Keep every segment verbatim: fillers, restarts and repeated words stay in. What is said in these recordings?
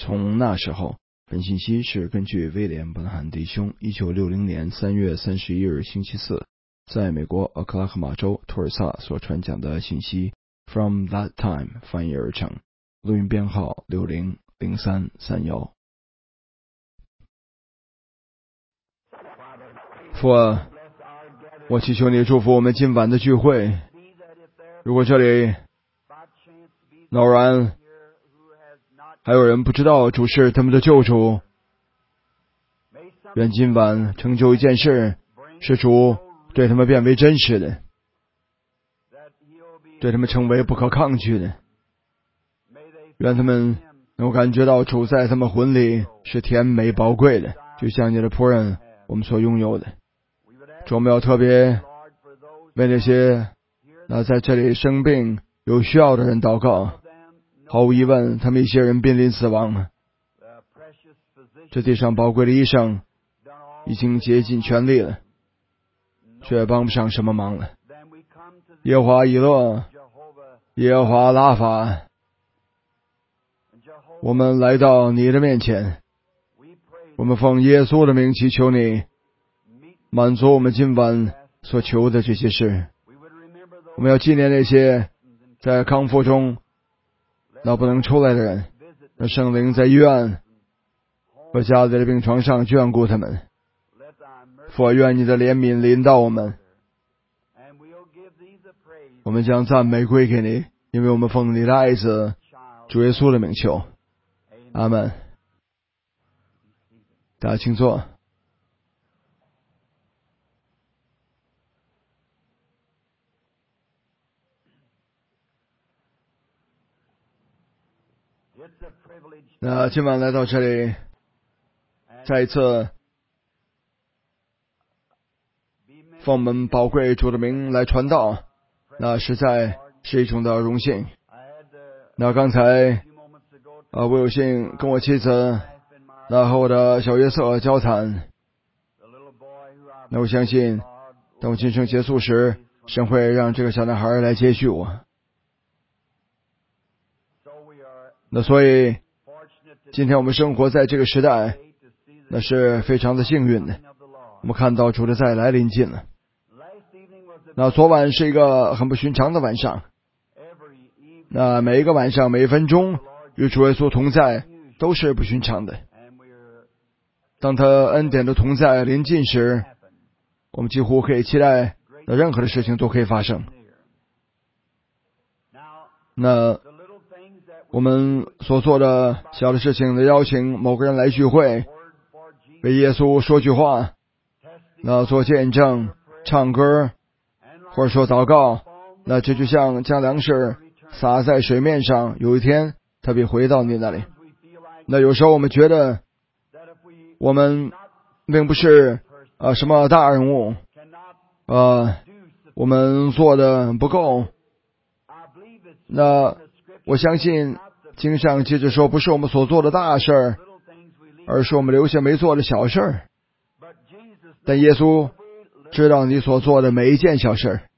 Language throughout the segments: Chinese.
从那时候，本信息是根据威廉·伯纳罕弟兄一九六零年三月三十一日星期四在美国俄克拉荷马州托尔萨所传讲的信息 From That Time 翻译而成，录音编号六零零三三一。父啊，我祈求你祝福我们今晚的聚会。如果这里偶然还有人不知道主是他们的救主，愿今晚成就一件事，是主对他们变为真实的，对他们成为不可抗拒的。愿他们能够感觉到主在他们魂里是甜美宝贵的，就像你的仆人我们所拥有的。主，我们要特别为那些那在这里生病有需要的人祷告。毫无疑问，他们一些人濒临死亡，这地上宝贵的医生已经竭尽全力了，却帮不上什么忙了。耶和华以勒，耶和华拉法，我们来到你的面前，我们奉耶稣的名祈求你满足我们今晚所求的这些事。我们要纪念那些在康复中那不能出来的人，让圣灵在医院和家里的病床上眷顾他们。父，愿你的怜悯临到我们，我们将赞美归给你，因为我们奉你的爱子主耶稣的名求，阿们。大家请坐。那今晚来到这里，再一次奉我们宝贵主的名来传道，那实在是一种的荣幸。那刚才啊，我有幸跟我妻子那和我的小约瑟交谈，那我相信当我今生结束时，神会让这个小男孩来接续我。那所以今天我们生活在这个时代，那是非常的幸运的。我们看到主的再来临近了。那昨晚是一个很不寻常的晚上，那每一个晚上每一分钟与主耶稣同在都是不寻常的。当他恩典的同在临近时，我们几乎可以期待的任何的事情都可以发生。那我们所做的小的事情的邀请某个人来聚会，为耶稣说句话，那做见证，唱歌，或者说祷告，那这就像将粮食撒在水面上，有一天它必回到你那里。那有时候我们觉得我们并不是呃什么大人物，呃我们做的不够。那我相信经上接着说，不是我们所做的大事儿，而是我们留下没做的小事儿。但耶稣知道你所做的每一件小事儿。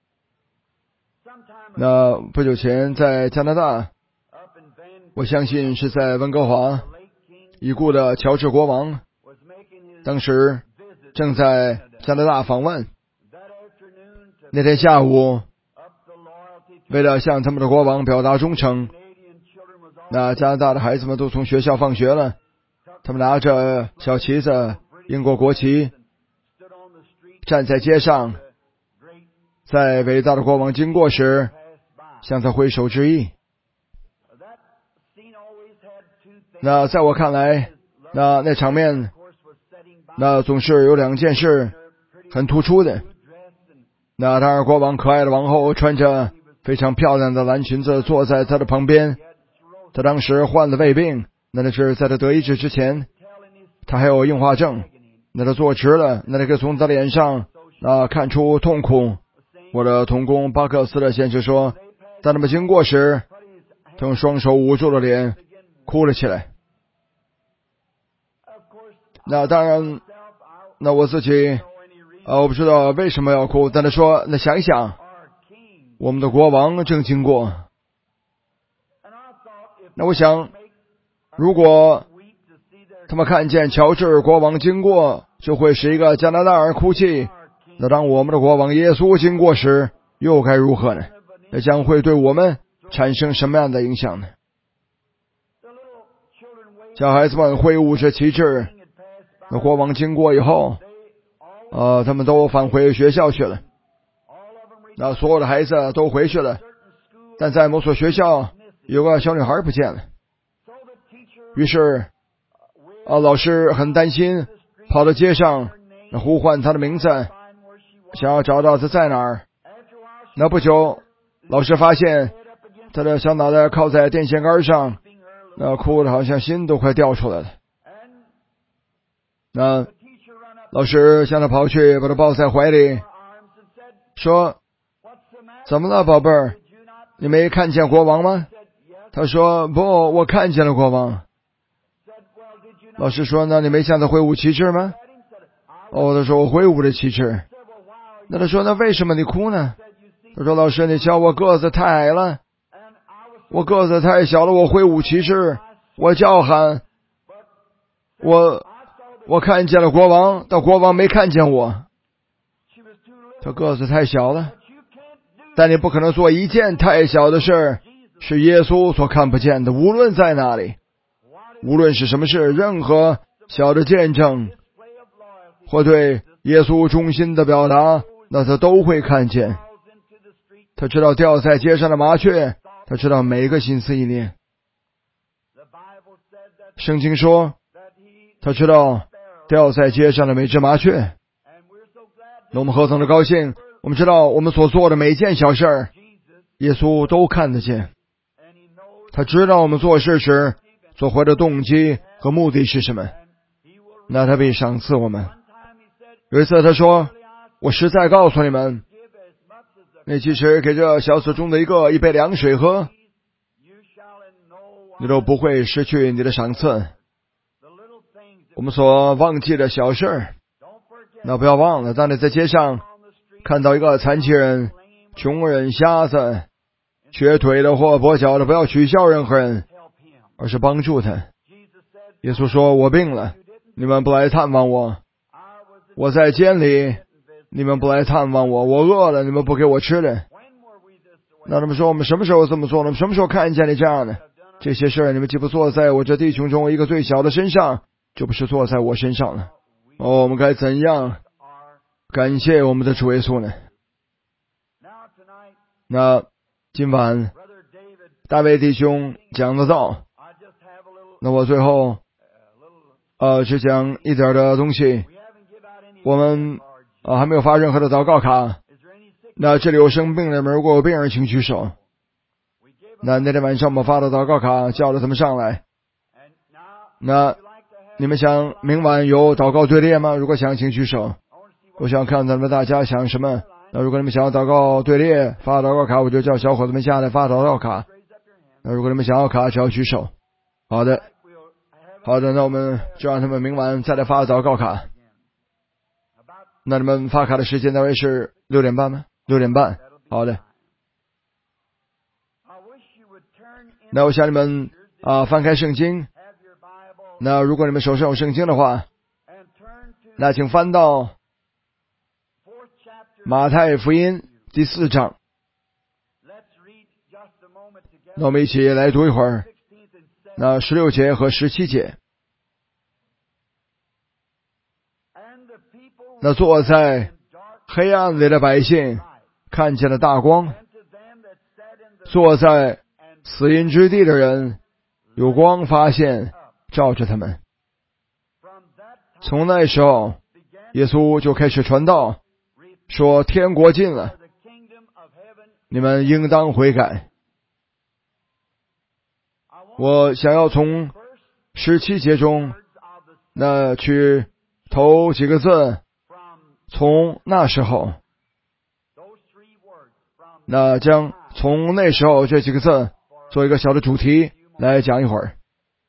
那不久前在加拿大，我相信是在温哥华，已故的乔治国王当时正在加拿大访问。那天下午，为了向他们的国王表达忠诚，那加拿大的孩子们都从学校放学了，他们拿着小旗子，英国国旗，站在街上，在伟大的国王经过时向他挥手致意。那在我看来，那那场面那总是有两件事很突出的。那当然，国王可爱的王后穿着非常漂亮的蓝裙子坐在他的旁边，他当时患了胃病，那那是在他得医治之前，他还有硬化症，那他坐直了，那他可以从他脸上啊看出痛苦。我的同工巴克斯的先生说，当他们经过时，他用双手捂住了脸，哭了起来。那当然，那我自己啊，我不知道为什么要哭，但他说，那想一想，我们的国王正经过。那我想， 如果他们看见乔治国王经过，就会使一个加拿大人哭泣。那当我们的国王耶稣经过时，又该如何呢？那将会对我们产生什么样的影响呢？小孩子们挥舞着旗帜，那国王经过以后，呃，他们都返回学校去了。那所有的孩子都回去了，但在某所学校有个小女孩不见了。于是啊，老师很担心，跑到街上呼唤她的名字，想要找到她在哪儿。那不久，老师发现她的小脑袋靠在电线杆上，那哭得好像心都快掉出来了。那老师向她跑去，把她抱在怀里，说：“怎么了，宝贝儿？你没看见国王吗？”她说：“不，我看见了国王。”老师说：“那你没向他挥舞旗帜吗？”哦，他说：“我挥舞着旗帜。”那他说：“那为什么你哭呢？”他说：“老师，你瞧我个子太矮了，我个子太小了，我挥舞旗帜，我叫喊，我我看见了国王，但国王没看见我。他个子太小了，但你不可能做一件太小的事是耶稣所看不见的，无论在哪里。无论是什么事，任何小的见证或对耶稣忠心的表达，那他都会看见。他知道掉在街上的麻雀，他知道每个心思意念。圣经说，他知道掉在街上的每只麻雀。那我们何等的高兴，我们知道我们所做的每件小事，耶稣都看得见。他知道我们做事时所怀的动机和目的是什么，那他必赏赐我们。有一次他说，我实在告诉你们，你即使给这小子中的一个一杯凉水喝，你都不会失去你的赏赐。我们所忘记的小事，那不要忘了，当你在街上看到一个残疾人、穷人、瞎子、瘸腿的或跛脚的，不要取笑任何人，而是帮助他。耶稣说，我病了，你们不来探望我；我在监里，你们不来探望我；我饿了，你们不给我吃的。那他们说，我们什么时候这么做呢？我们什么时候看见你这样呢？这些事你们既不做在我这弟兄中一个最小的身上，就不是做在我身上了。哦，我们该怎样感谢我们的主耶稣呢？那今晚大卫弟兄讲的道，那我最后呃只讲一点的东西。我们啊、呃、还没有发任何的祷告卡。那这里有生病的人，如果有病人请举手。那那天晚上我们发的祷告卡，叫了他们上来。那你们想明晚有祷告队列吗？如果想请举手。我想看咱们大家想什么。那如果你们想要祷告队列发祷告卡，我就叫小伙子们下来发祷告卡。那如果你们想要卡，只要举手。好的好的，那我们就让他们明晚再来发祷告卡。那你们发卡的时间大约是六点半吗？六点半。好的。那我想你们啊、呃、翻开圣经。那如果你们手上有圣经的话，那请翻到马太福音第四章。那我们一起来读一会儿。那十六节和十七节。那坐在黑暗里的百姓看见了大光，坐在死荫之地的人有光发现照着他们。从那时候耶稣就开始传道，说天国近了，你们应当悔改。我想要从十七节中那去头几个字，从那时候，那将从那时候这几个字做一个小的主题来讲一会儿。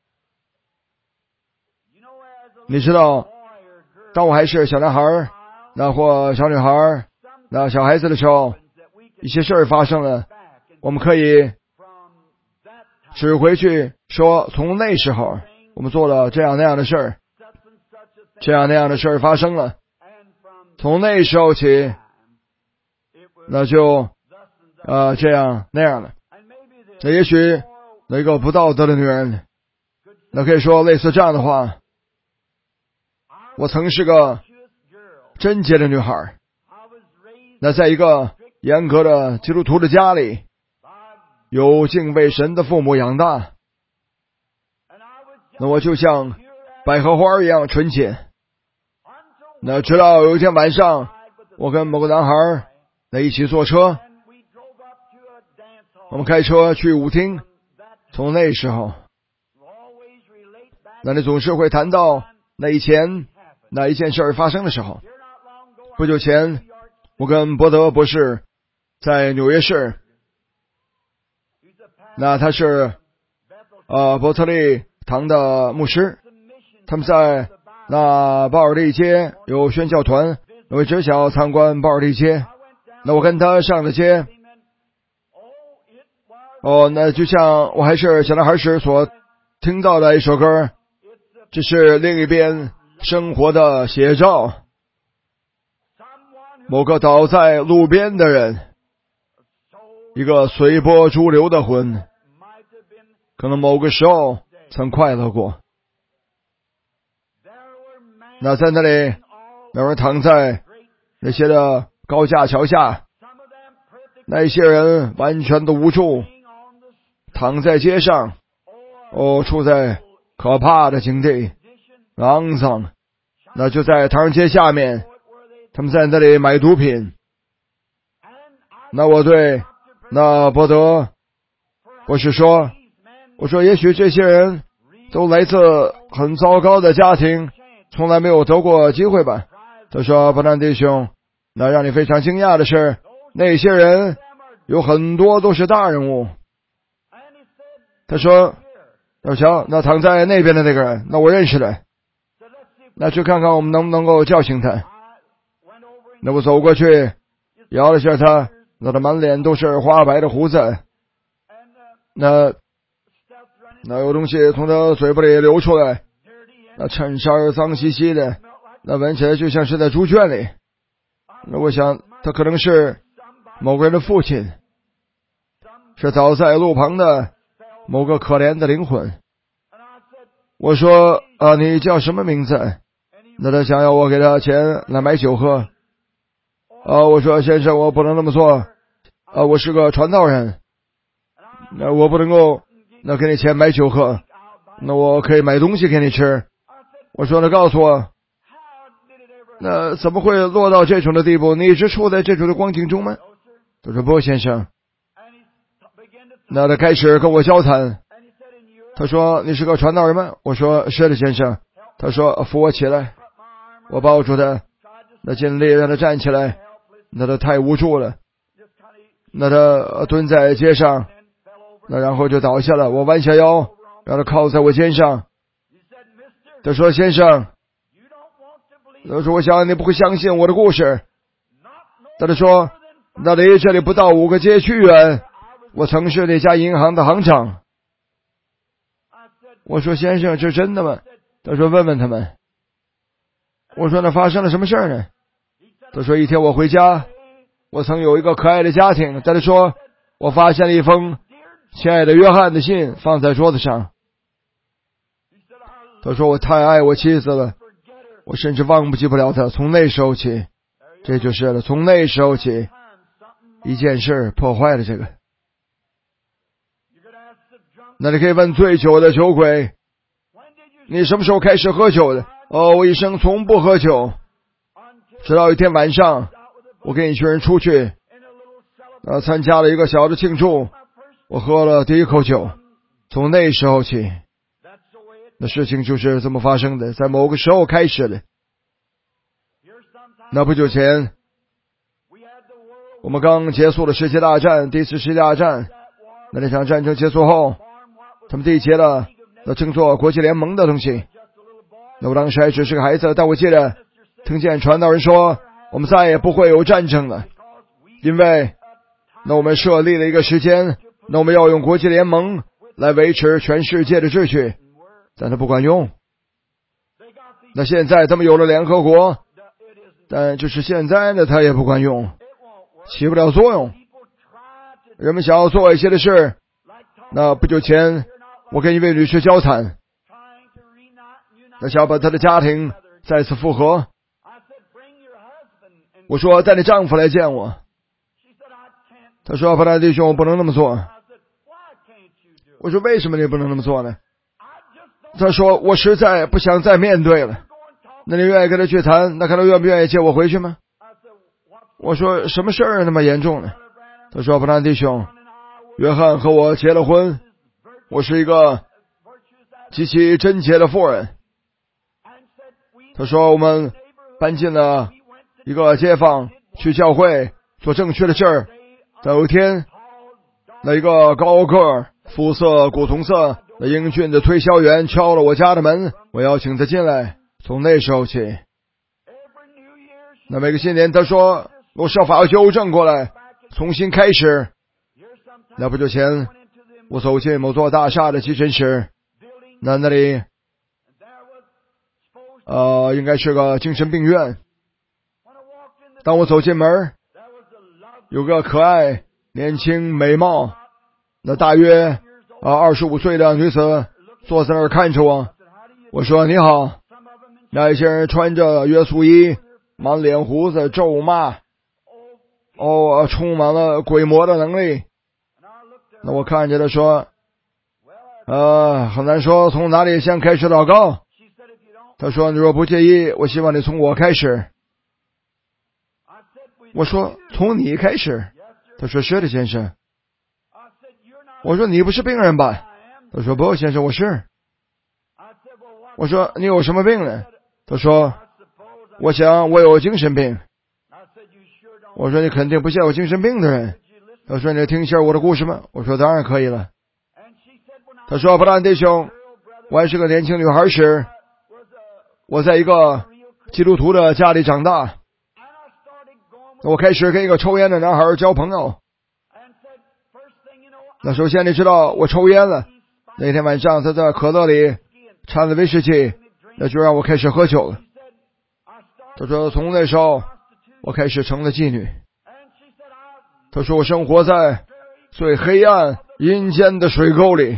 你知道，当我还是小男孩，那或小女孩，那小孩子的时候，一些事儿发生了，我们可以只回去说从那时候我们做了这样那样的事儿，这样那样的事儿发生了，从那时候起那就呃这样那样了。那也许那一个不道德的女人那可以说类似这样的话，我曾是个贞洁的女孩，那在一个严格的基督徒的家里，有敬畏神的父母养大，那我就像百合花一样纯洁。那直到有一天晚上，我跟某个男孩那一起坐车，我们开车去舞厅。从那时候，那你总是会谈到那以前那一件事儿发生的时候。不久前，我跟伯德博士在纽约市，那他是呃伯特利堂的牧师，他们在那鲍尔利街有宣教团，我们只想参观鲍尔利街，那我跟他上了街。哦，那就像我还是小男孩时所听到的一首歌，这是另一边生活的写照。某个倒在路边的人，一个随波逐流的魂，可能某个时候曾快乐过。那在那里，有人躺在那些的高架桥下，那些人完全的无助，躺在街上，哦，处在可怕的境地，肮脏。那就在唐人街下面，他们在那里买毒品。那我对那伯德博士说，我说也许这些人都来自很糟糕的家庭，从来没有得过机会吧。他说，伯南弟兄，那让你非常惊讶的是，那些人有很多都是大人物。他说，要瞧，那躺在那边的那个人，那我认识的，那去看看我们能不能够叫醒他。那我走过去摇了下他，那他满脸都是花白的胡子，那那有东西从他嘴巴里流出来，那衬衫脏兮兮的，那闻起来就像是在猪圈里。那我想他可能是某个人的父亲，是倒在路旁的某个可怜的灵魂。我说啊，你叫什么名字？那他想要我给他钱来买酒喝。啊，我说先生，我不能那么做。啊，我是个传道人，那我不能够那给你钱买酒喝，那我可以买东西给你吃。我说那告诉我，那怎么会落到这种的地步？你一直处在这种的光景中吗？他说不，先生。那他开始跟我交谈。他说你是个传道人吗？我说是的，先生。他说扶我起来。我抱住他，那尽力让他站起来，那他太无助了，那他蹲在街上，那然后就倒下了。我弯下腰让他靠在我肩上。他说先生，他说我想你不会相信我的故事。他说那离这里不到五个街区远，我曾是那家银行的行长。我说先生，这真的吗？他说问问他们。我说那发生了什么事呢？他说一天我回家，我曾有一个可爱的家庭。他说我发现了一封亲爱的约翰的信放在桌子上。他说我太爱我妻子了，我甚至忘不记不了他。从那时候起，这就是了，从那时候起，一件事破坏了这个。那你可以问醉酒的酒鬼，你什么时候开始喝酒的？哦，我一生从不喝酒，直到一天晚上，我跟一群人出去，呃，参加了一个小的庆祝，我喝了第一口酒。从那时候起，那事情就是这么发生的，在某个时候开始的。那不久前，我们刚结束了世界大战，第一次世界大战。那那场战争结束后，他们缔结了那称作国际联盟的东西。那我当时还只是个孩子，但我记得听见传道人说，我们再也不会有战争了，因为那我们设立了一个时间，那我们要用国际联盟来维持全世界的秩序，但它不管用。那现在他们有了联合国，但就是现在呢，它也不管用，起不了作用。人们想要做一些的事，那不久前我跟一位女士交谈，那想要把她的家庭再次复合。我说带你丈夫来见我。她说巴兰弟兄，我不能那么做。我说为什么你不能那么做呢？她说我实在不想再面对了。那你愿意跟他去谈？那看他愿不愿意接我回去吗？我说什么事儿那么严重呢？他说巴兰弟兄，约翰和我结了婚，我是一个极其贞洁的妇人。他说我们搬进了一个街坊，去教会做正确的事儿。但有一天，那一个高个儿、肤色古铜色的英俊的推销员敲了我家的门，我邀请他进来。从那时候起，那每个新年他说我设法要纠正过来，重新开始。那不久前我走进某座大厦的急诊室，那那里呃应该是个精神病院。当我走进门，有个可爱年轻美貌那大约呃二十五岁的女子坐在那儿看着我。我说你好。那一些人穿着约束衣，满脸胡子，咒骂，哦，充满了鬼魔的能力。那我看着他说，呃，很难说从哪里先开始祷告。他说，你若不介意，我希望你从我开始。我说，从你开始？他说，是的，先生。我说，你不是病人吧？他说，不，先生，我是。我说，你有什么病呢？他说，我想我有精神病。我说，你肯定不像有精神病的人。他说，你听一下我的故事吗？我说，当然可以了。他说，巴兰弟兄，我还是个年轻女孩时，我在一个基督徒的家里长大。我开始跟一个抽烟的男孩交朋友。那首先你知道我抽烟了。那天晚上他在可乐里掺了威士忌，那就让我开始喝酒了。他说从那时候我开始成了妓女。他说我生活在最黑暗阴间的水沟里。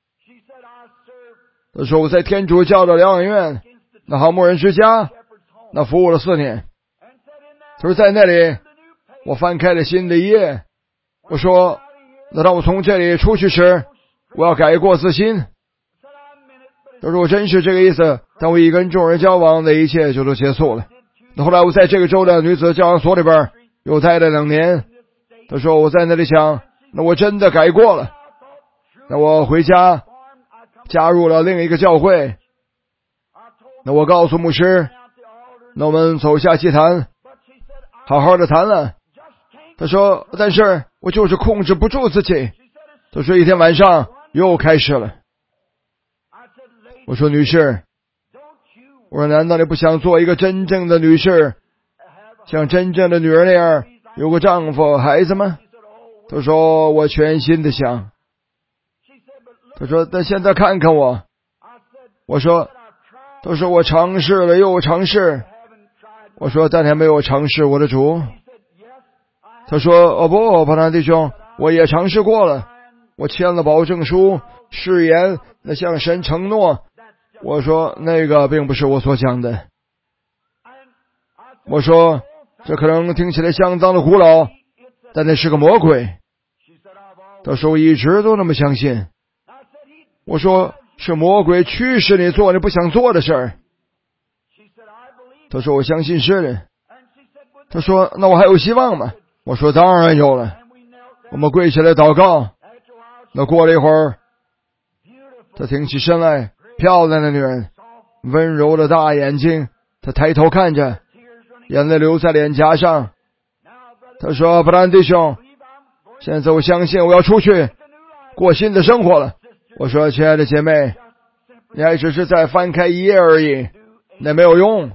他说我在天主教的疗养院那好牧人之家那服务了四年。他说在那里我翻开了新的一页。我说那当我从这里出去时，我要改过自新。他说我真是这个意思，但我一跟众人交往的一切就都结束了。那后来我在这个州的女子教养所里边又待了两年。他说我在那里想，那我真的改过了。那我回家加入了另一个教会。那我告诉牧师，那我们走下祭坛，好好的谈了。他说但是我就是控制不住自己。他说一天晚上又开始了。我说女士，我说难道你不想做一个真正的女士，像真正的女人那样有个丈夫孩子吗？他说我全心的想。他说但现在看看我。我说他说我尝试了又尝试。我说但还没有尝试我的主。他说哦不，巴兰弟兄，我也尝试过了，我签了保证书，誓言，那向神承诺。我说那个并不是我所讲的。我说这可能听起来相当的古老，但那是个魔鬼。他说我一直都那么相信。我说是魔鬼驱使你做你不想做的事儿。他说我相信是的。他说那我还有希望吗？我说当然有了。我们跪起来祷告。那过了一会儿，他挺起身来，漂亮的女人，温柔的大眼睛，他抬头看着，眼泪流在脸颊上。他说巴兰弟兄，现在我相信我要出去过新的生活了。我说亲爱的姐妹，你还只是在翻开一页而已，那没有用。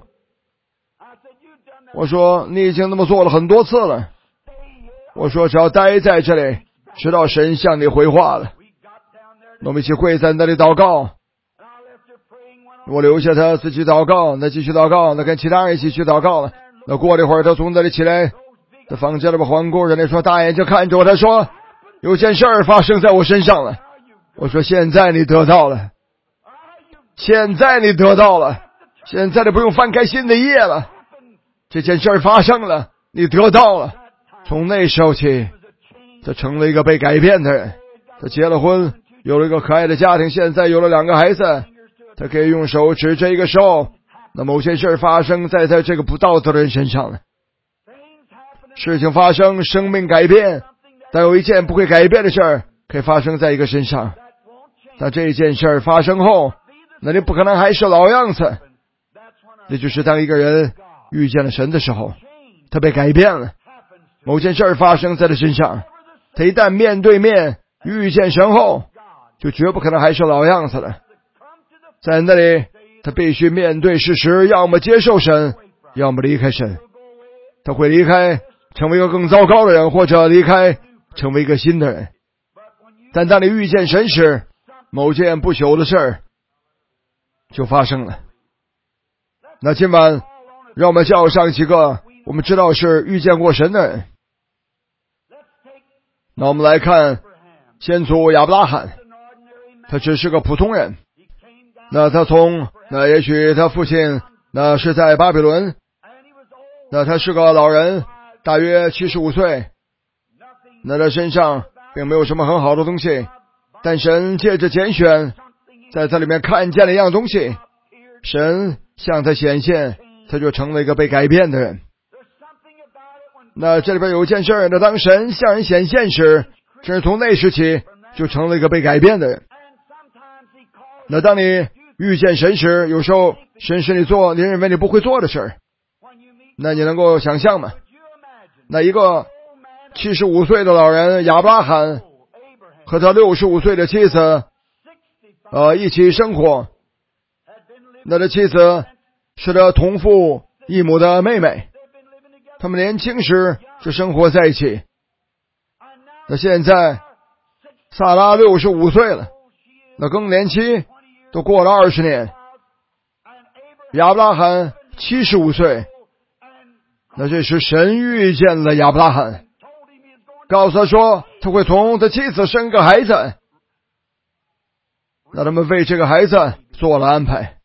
我说你已经那么做了很多次了。我说只要待在这里，直到神向你回话了。 我们一起跪在那里祷告。我留下他自己祷告，那继续祷告，那跟其他人一起去祷告了。那过了一会儿，他从那里起来，他房间里边环顾着，那双大眼睛看着我，他说：“有件事儿发生在我身上了。”我说：“现在你得到了，现在你得到了，现在你不用翻开新的页了。这件事儿发生了，你得到了。”从那时候起，他成了一个被改变的人。他结了婚，有了一个可爱的家庭，现在有了两个孩子。他可以用手指这一个时候，那某些事发生在他这个不道德的人身上了。事情发生，生命改变，但有一件不会改变的事儿可以发生在一个身上。但这件事发生后，那你不可能还是老样子。也就是当一个人遇见了神的时候，他被改变了。某件事发生在他身上，他一旦面对面遇见神后，就绝不可能还是老样子了。在那里，他必须面对事实，要么接受神，要么离开神。他会离开，成为一个更糟糕的人，或者离开，成为一个新的人。但当你遇见神时，某件不朽的事儿就发生了。那今晚，让我们叫上几个我们知道是遇见过神的人。那我们来看先祖亚伯拉罕，他只是个普通人。那他从那也许他父亲那是在巴比伦，那他是个老人，大约七十五岁。那他身上并没有什么很好的东西，但神借着拣选，在这里面看见了一样东西，神向他显现，他就成了一个被改变的人。那这里边有一件事，那当神向人显现时，甚至从那时起就成了一个被改变的人。那当你遇见神时，有时候神使你做你认为你不会做的事儿，那你能够想象吗？那一个七十五岁的老人亚伯拉罕和他六十五岁的妻子呃一起生活，那他妻子是他同父异母的妹妹，他们年轻时就生活在一起。那现在萨拉六十五岁了，那更年期都过了二十年。亚伯拉罕七十五岁，那这是神遇见了亚伯拉罕，告诉他说他会从他妻子生个孩子。那他们为这个孩子做了安排。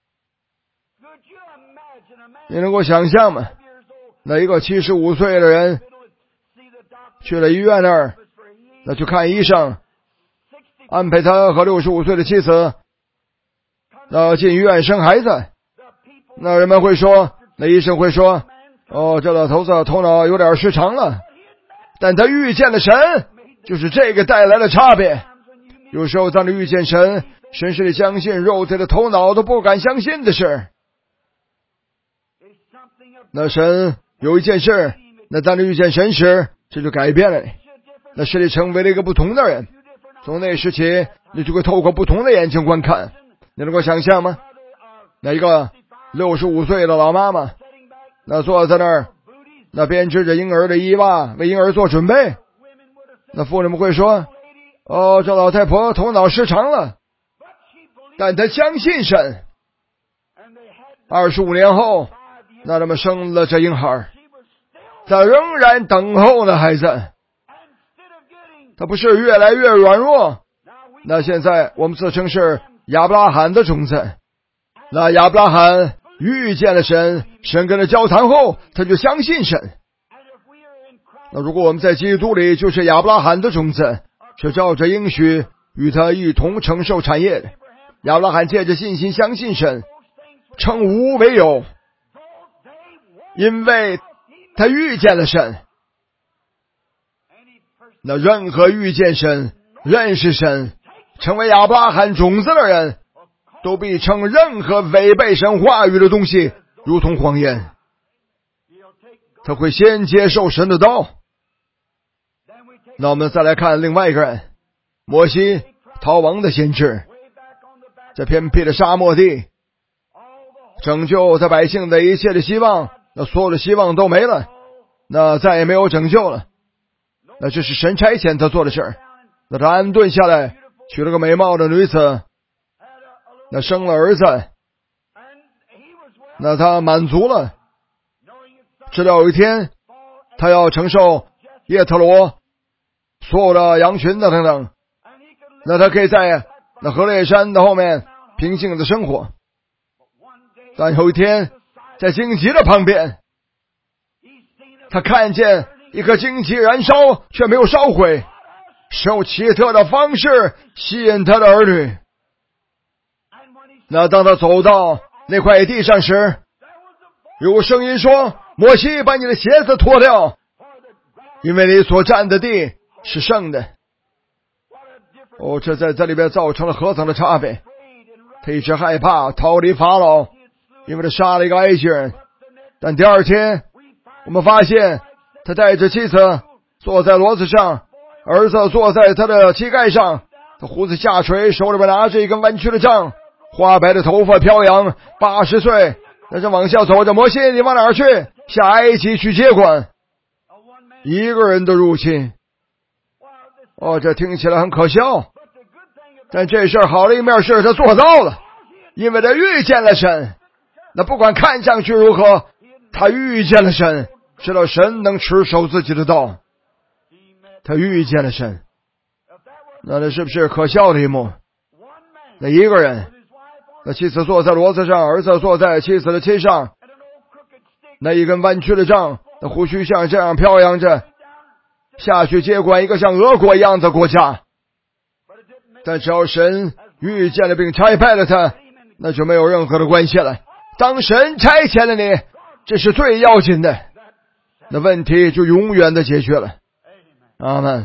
你能够想象吗？那一个七十五岁的人去了医院那儿，那去看医生，安排他和六十五岁的妻子那进医院生孩子。那人们会说，那医生会说，哦，这老头子头脑有点失常了。但他遇见了神，就是这个带来的差别。有时候当你遇见神，神使你相信肉体的头脑都不敢相信的事。那神有一件事，那当你遇见神时，这就改变了你，那使你成为了一个不同的人。从那时起，你就会透过不同的眼睛观看。你能够想象吗？那一个六十五岁的老妈妈，那坐在那儿，那编织着婴儿的衣袜，为婴儿做准备。那妇人们会说，哦，这老太婆头脑失常了，但她相信神。二十五年后，那他们生了这婴孩，他仍然等候那孩子，他不是越来越软弱。那现在我们自称是亚伯拉罕的种子。那亚伯拉罕遇见了神，神跟他交谈后，他就相信神。那如果我们在基督里，就是亚伯拉罕的种子，是照着应许与他一同承受产业的。亚伯拉罕借着信心相信神，称无为有，因为他遇见了神。那任何遇见神、认识神、成为亚伯拉罕种子的人，都必称任何违背神话语的东西如同谎言。他会先接受神的道。那我们再来看另外一个人，摩西，逃亡的先知，在偏僻的沙漠地拯救他百姓的一切的希望，那所有的希望都没了，那再也没有拯救了。那这是神差遣他做的事儿。那他安顿下来， 娶了个美貌的女子，那生了儿子，那他满足了，直到有一天他要承受叶特罗所有的羊群的等等，那他可以在那河烈山的后面平静的生活。但有一天在荆棘的旁边，他看见一颗荆棘燃烧却没有烧毁，是用奇特的方式吸引他的儿女。那当他走到那块地上时，有个声音说，摩西，把你的鞋子脱掉，因为你所占的地是圣的。哦，这在这里边造成了何等的差别。他一直害怕逃离法老，因为他杀了一个埃及人。但第二天我们发现他带着妻子坐在骡子上，儿子坐在他的膝盖上，他胡子下垂，手里边拿着一根弯曲的杖，花白的头发飘扬，八十岁，但是往下走着。摩西，你往哪儿去？下埃及去接管。一个人的入侵。哦，这听起来很可笑，但这事儿好的一面是他做到了，因为他遇见了神。那不管看上去如何，他遇见了神，知道神能持守自己的道。他遇见了神。那那是不是可笑的一幕？那一个人，那妻子坐在骡子上，儿子坐在妻子的膝上，那一根弯曲的杖，那胡须像这样飘扬着，下去接管一个像俄国一样的国家。但只要神遇见了并差派了他，那就没有任何的关系了。当神差遣了你，这是最要紧的，那问题就永远的解决了。阿们。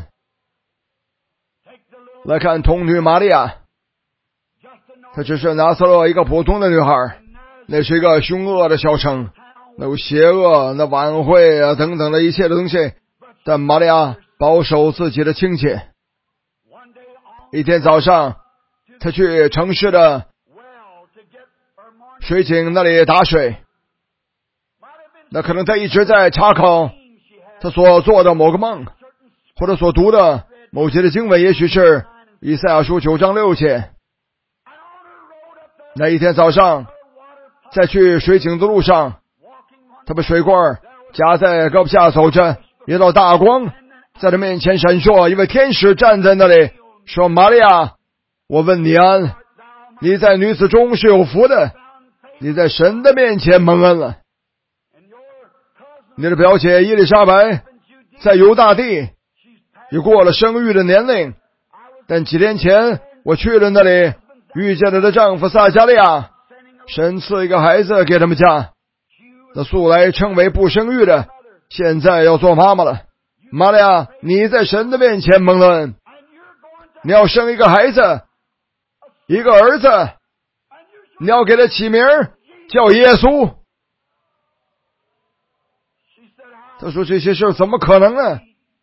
来看童女玛利亚，她只是拿撒勒一个普通的女孩，那是一个凶恶的小城，那有邪恶，那晚会啊等等的一切的东西，但玛利亚保守自己的清洁。一天早上，她去城市的水井那里打水，那可能她一直在查考她所做的某个梦，或者所读的某节的经文，也许是以赛亚书九章六节。那一天早上，在去水井的路上，他把水罐夹在胳膊下走着，一道大光在他面前闪烁，一位天使站在那里说，玛利亚，我问你安，你在女子中是有福的，你在神的面前蒙恩了。你的表姐伊丽莎白在犹大地也过了生育的年龄，但几天前我去了那里，遇见了她丈夫撒加利亚，神赐一个孩子给他们家。那素来称为不生育的，现在要做妈妈了。玛利亚，你在神的面前蒙了恩，你要生一个孩子，一个儿子，你要给他起名叫耶稣。他说这些事怎么可能呢？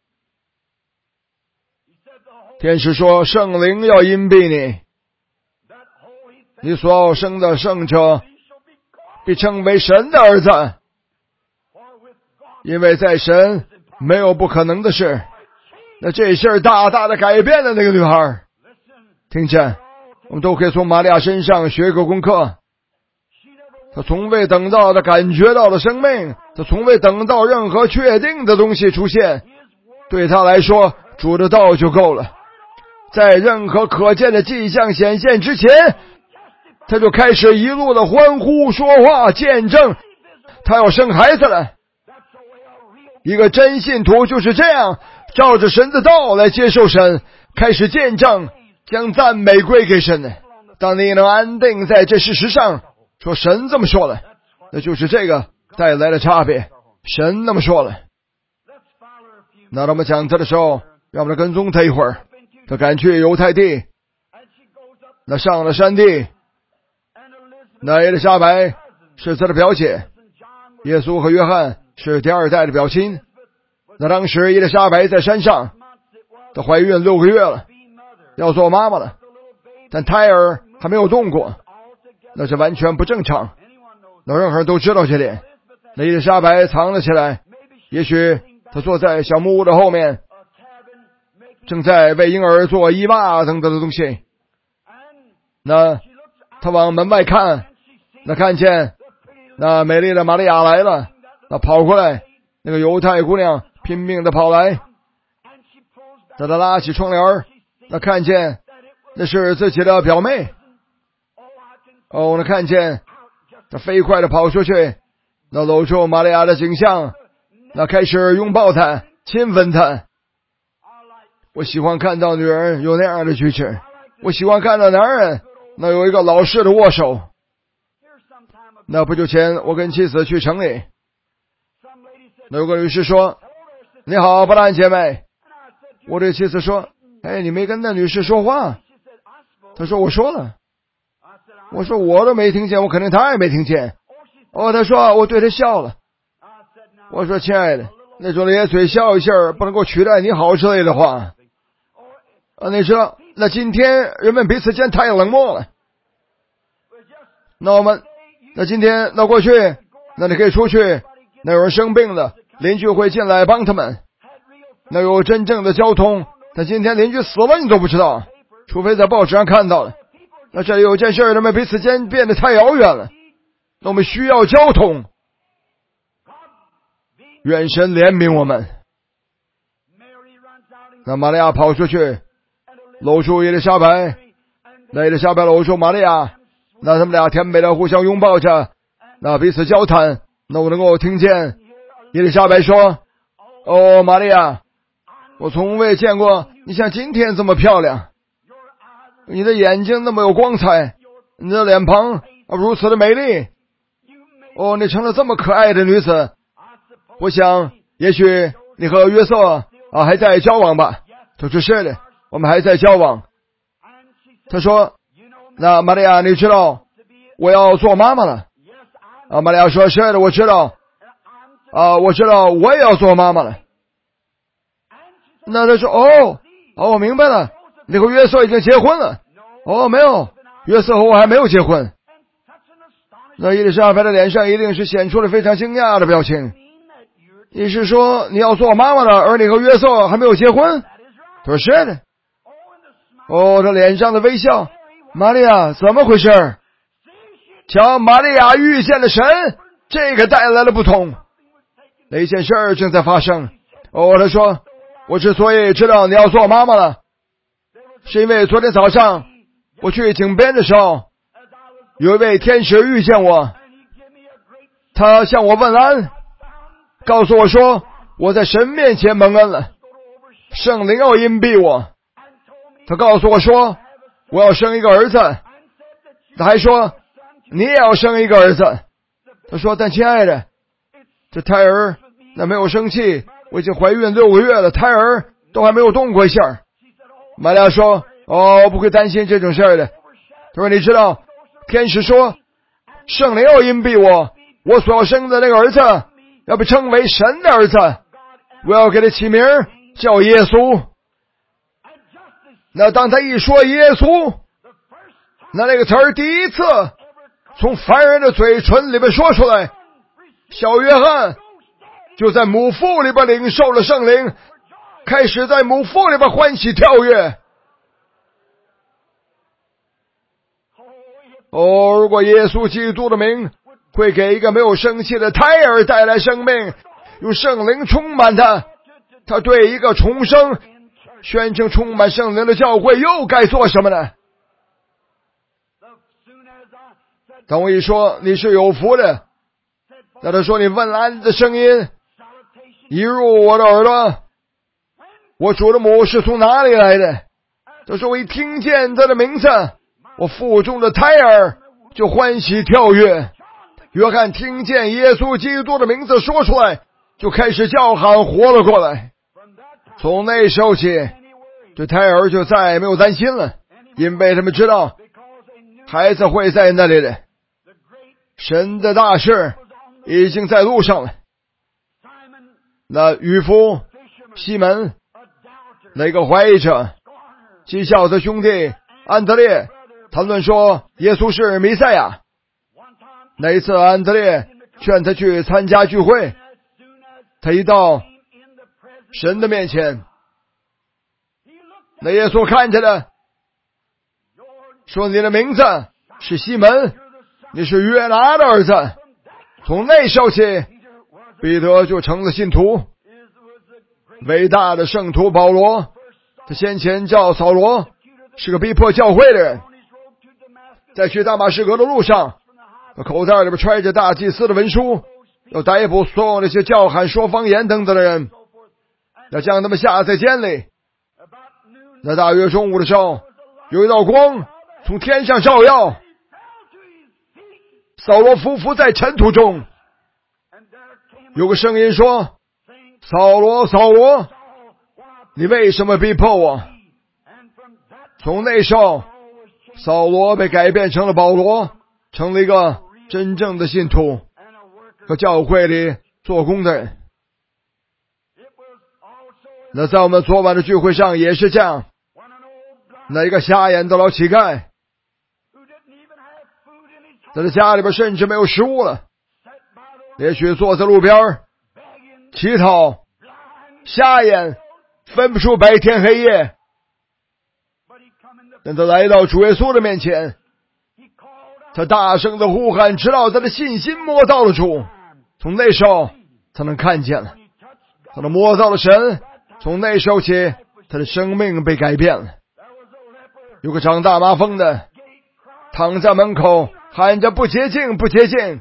天使说，圣灵要荫庇你，你所要生的圣者被称为神的儿子，因为在神没有不可能的事。那这事儿大大的改变了那个女孩。听见，我们都可以从玛利亚身上学个功课。她从未等到的感觉到了生命，她从未等到任何确定的东西出现，对她来说主的道就够了。在任何可见的迹象显现之前，他就开始一路的欢呼说话见证他要生孩子了。一个真信徒就是这样照着神的道来接受神，开始见证，将赞美归给神的。当你能安定在这事实上，说神这么说了，那就是这个带来了差别。神那么说了。那当我们讲他的时候，让我们跟踪他一会儿。他赶去犹太地，那上了山地，那伊丽莎白是他的表姐，耶稣和约翰是第二代的表亲。那当时伊丽莎白在山上，她怀孕六个月了，要做妈妈了，但胎儿还没有动过，那是完全不正常。那任何人都知道这点。那伊丽莎白藏了起来，也许她坐在小木屋的后面， 正在为婴儿做衣袜等等的东西。那他往门外看，那看见那美丽的玛利亚来了，那跑过来，那个犹太姑娘拼命的跑来，那他拉起窗帘，那看见那是自己的表妹。哦，那看见他飞快的跑出去，那搂住玛利亚的景象，那开始拥抱她，亲吻她。我喜欢看到女人有那样的举止，我喜欢看到男人那有一个老式的握手。那不久前我跟妻子去城里，那有个女士说：“你好，布兰姐妹。”我对妻子说：“哎，你没跟那女士说话？”她说：“我说了。”我说：“我都没听见，我肯定她也没听见。”哦，她说：“我对她笑了。”我说：“亲爱的，那种咧嘴笑一下不能够取代你好之类的话。”啊，你知道，那今天人们彼此间太冷漠了。那我们，那今天，那过去，那你可以出去，那有人生病了，邻居会进来帮他们。那有真正的交通，但今天邻居死了你都不知道，除非在报纸上看到了。那这里有件事，人们彼此间变得太遥远了。那我们需要交通。愿神怜悯我们。那玛利亚跑出去，搂住伊丽莎白，那伊丽莎白搂住玛利亚，那他们俩甜美的互相拥抱着，那彼此交谈。那我能够听见伊丽莎白说：“哦，玛利亚，我从未见过你像今天这么漂亮，你的眼睛那么有光彩，你的脸庞如此的美丽。哦，你成了这么可爱的女子。我想也许你和约瑟啊还在交往吧？”他说：“是的，我们还在交往。”他说：“那玛利亚，你知道我要做妈妈了？”啊，玛利亚说：“是的，我知道。啊，我知道我也要做妈妈了。”那他说：“哦，哦，我明白了，你和约瑟已经结婚了。”哦，没有，约瑟和我还没有结婚。那伊丽莎白的脸上一定是显出了非常惊讶的表情。你是说你要做妈妈了，而你和约瑟还没有结婚？他说：“是的。”哦，他脸上的微笑。玛利亚，怎么回事？瞧，玛利亚遇见了神，这个带来了不同。那一件事正在发生。哦，他说：“我之所以知道你要做妈妈了，是因为昨天早上我去井边的时候，有一位天使遇见我，他向我问安，告诉我说我在神面前蒙恩了，圣灵要荫庇我。他告诉我说我要生一个儿子，他还说你也要生一个儿子。他说但亲爱的，这胎儿那没有生气，我已经怀孕六个月了，胎儿都还没有动过一下。玛利亚说：哦，不会担心这种事儿的。他说你知道天使说圣灵要荫庇我，我所要生的那个儿子要被称为神的儿子，我要给他起名叫耶稣。那当他一说耶稣，那那个词儿第一次从凡人的嘴唇里面说出来，小约翰就在母腹里边领受了圣灵，开始在母腹里边欢喜跳跃。哦，如果耶稣基督的名会给一个没有生气的胎儿带来生命，用圣灵充满他，他对一个重生宣称充满圣灵的教会又该做什么呢？当我一说你是有福的，那他说你问安的声音一入我的耳朵，我主的母是从哪里来的？他说我一听见他的名字，我腹中的胎儿就欢喜跳跃。约翰听见耶稣基督的名字说出来，就开始叫喊活了过来。从那时候起，这胎儿就再也没有担心了，因为他们知道孩子会在那里的，神的大事已经在路上了。那渔夫西门，那个怀疑者讥笑的兄弟安德烈谈论说耶稣是弥赛亚。那一次安德烈劝他去参加聚会，他一到神的面前， 那耶稣看着的，说你的名字是西门，你是约拿的儿子。从那时候起，彼得就成了信徒。伟大的圣徒保罗，他先前叫扫罗，是个逼迫教会的人。在去大马士革的路上，他口袋里边揣着大祭司的文书，要逮捕所有那些叫喊说方言等等的人，要将他们下在监里。那大约中午的时候，有一道光从天上照耀，扫罗匍匐在尘土中，有个声音说：扫罗，扫罗，你为什么逼迫我？从那时候，扫罗被改变成了保罗，成了一个真正的信徒和教会里做工的人。那在我们昨晚的聚会上也是这样，那一个瞎眼的老乞丐，在他家里边甚至没有食物了，也许坐在路边乞讨，瞎眼，分不出白天黑夜。但他来到主耶稣的面前，他大声的呼喊，直到他的信心摸到了主。从那时候他能看见了，他能摸到了神。从那时候起，他的生命被改变了。有个长大麻风的躺在门口喊着不洁净，不洁净。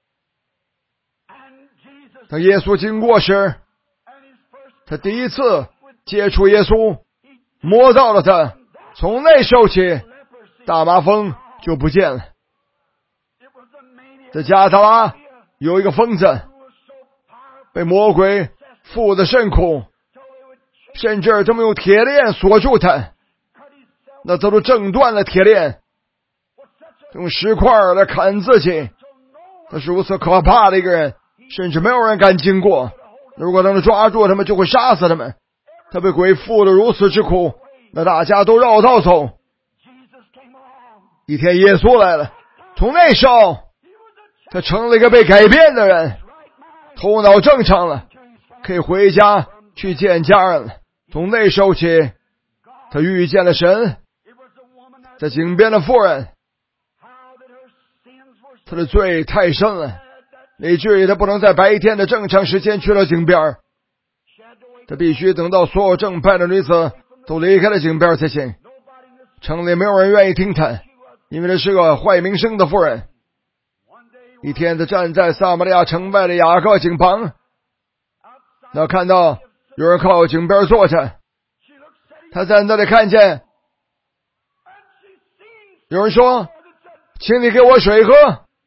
当耶稣经过时，他第一次接触耶稣，摸到了他。从那时候起，大麻风就不见了。在加特拉有一个疯子，被魔鬼附得甚苦，甚至他们用铁链锁住他，那他都挣断了铁链，用石块来砍自己。他是如此可怕的一个人，甚至没有人敢经过。如果他能抓住他们，就会杀死他们。他被鬼附得如此之苦，那大家都绕道走。一天耶稣来了，从那时候他成了一个被改变的人，头脑正常了，可以回家去见家人了。从那时候起，他遇见了神。在井边的妇人，他的罪太深了，以至于他不能在白天的正常时间去到井边，他必须等到所有正派的女子都离开了井边才行。城里没有人愿意听他，因为他是个坏名声的妇人。一天他站在撒玛利亚城外的雅各井旁，他看到有人靠井边坐着，他在那里看见有人说：请你给我水喝。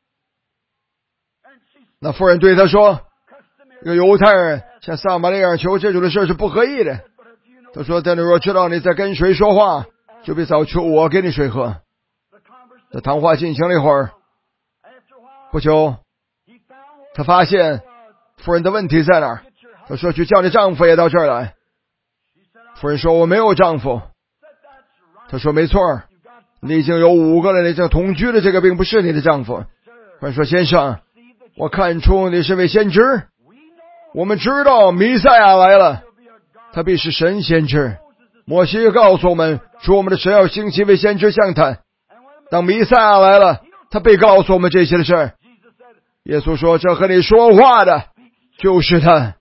那妇人对他说：一个犹太人向撒玛利亚人求这种的事是不合意的。他说：但你若知道你在跟谁说话，就别早求我给你水喝。这谈话进行了一会儿，不久他发现妇人的问题在哪儿。他说：去叫你丈夫也到这儿来。妇人说：我没有丈夫。他说：没错，你已经有五个了，你正同居的这个并不是你的丈夫。妇人说：先生，我看出你是位先知，我们知道弥赛亚来了，他必是神先知。摩西告诉我们说，我们的神要兴起一位先知像他。当弥赛亚来了，他被告诉我们这些的事。耶稣说：这和你说话的就是他。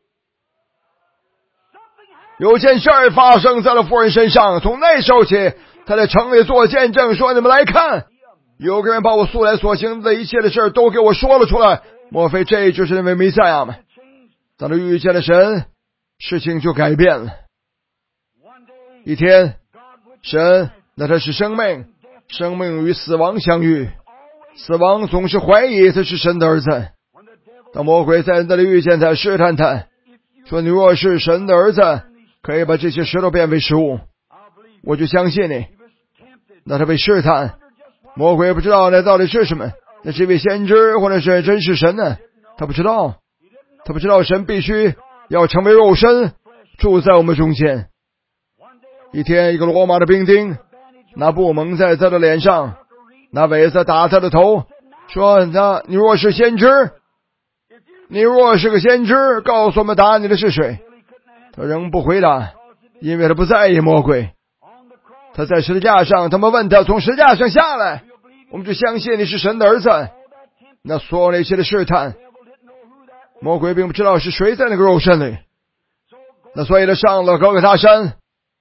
有件事儿发生在了妇人身上，从那时候起，他在城里做见证，说：你们来看，有个人把我素来所行的一切的事都给我说了出来。莫非这就是那位弥赛亚吗？当他遇见了神，事情就改变了。一天，神那他是生命，生命与死亡相遇，死亡总是怀疑他是神的儿子。当魔鬼在那里遇见他，试探他，说：你若是神的儿子，可以把这些石头变为食物，我就相信你。那他被试探，魔鬼不知道那到底是什么，那是一位先知或者是真是神呢？他不知道，他不知道神必须要成为肉身，住在我们中间。一天，一个罗马的兵丁拿布蒙在他的脸上，拿苇子打他的头，说：那你若是先知，你若是个先知，告诉我们打你的是谁。他仍不回答，因为他不在意魔鬼。 他在十字架上，他们问他从十字架上下来，我们就相信你是神的儿子。那所有那些的试探，魔鬼并不知道是谁在那个肉身里。那所以他上了哥哥他山，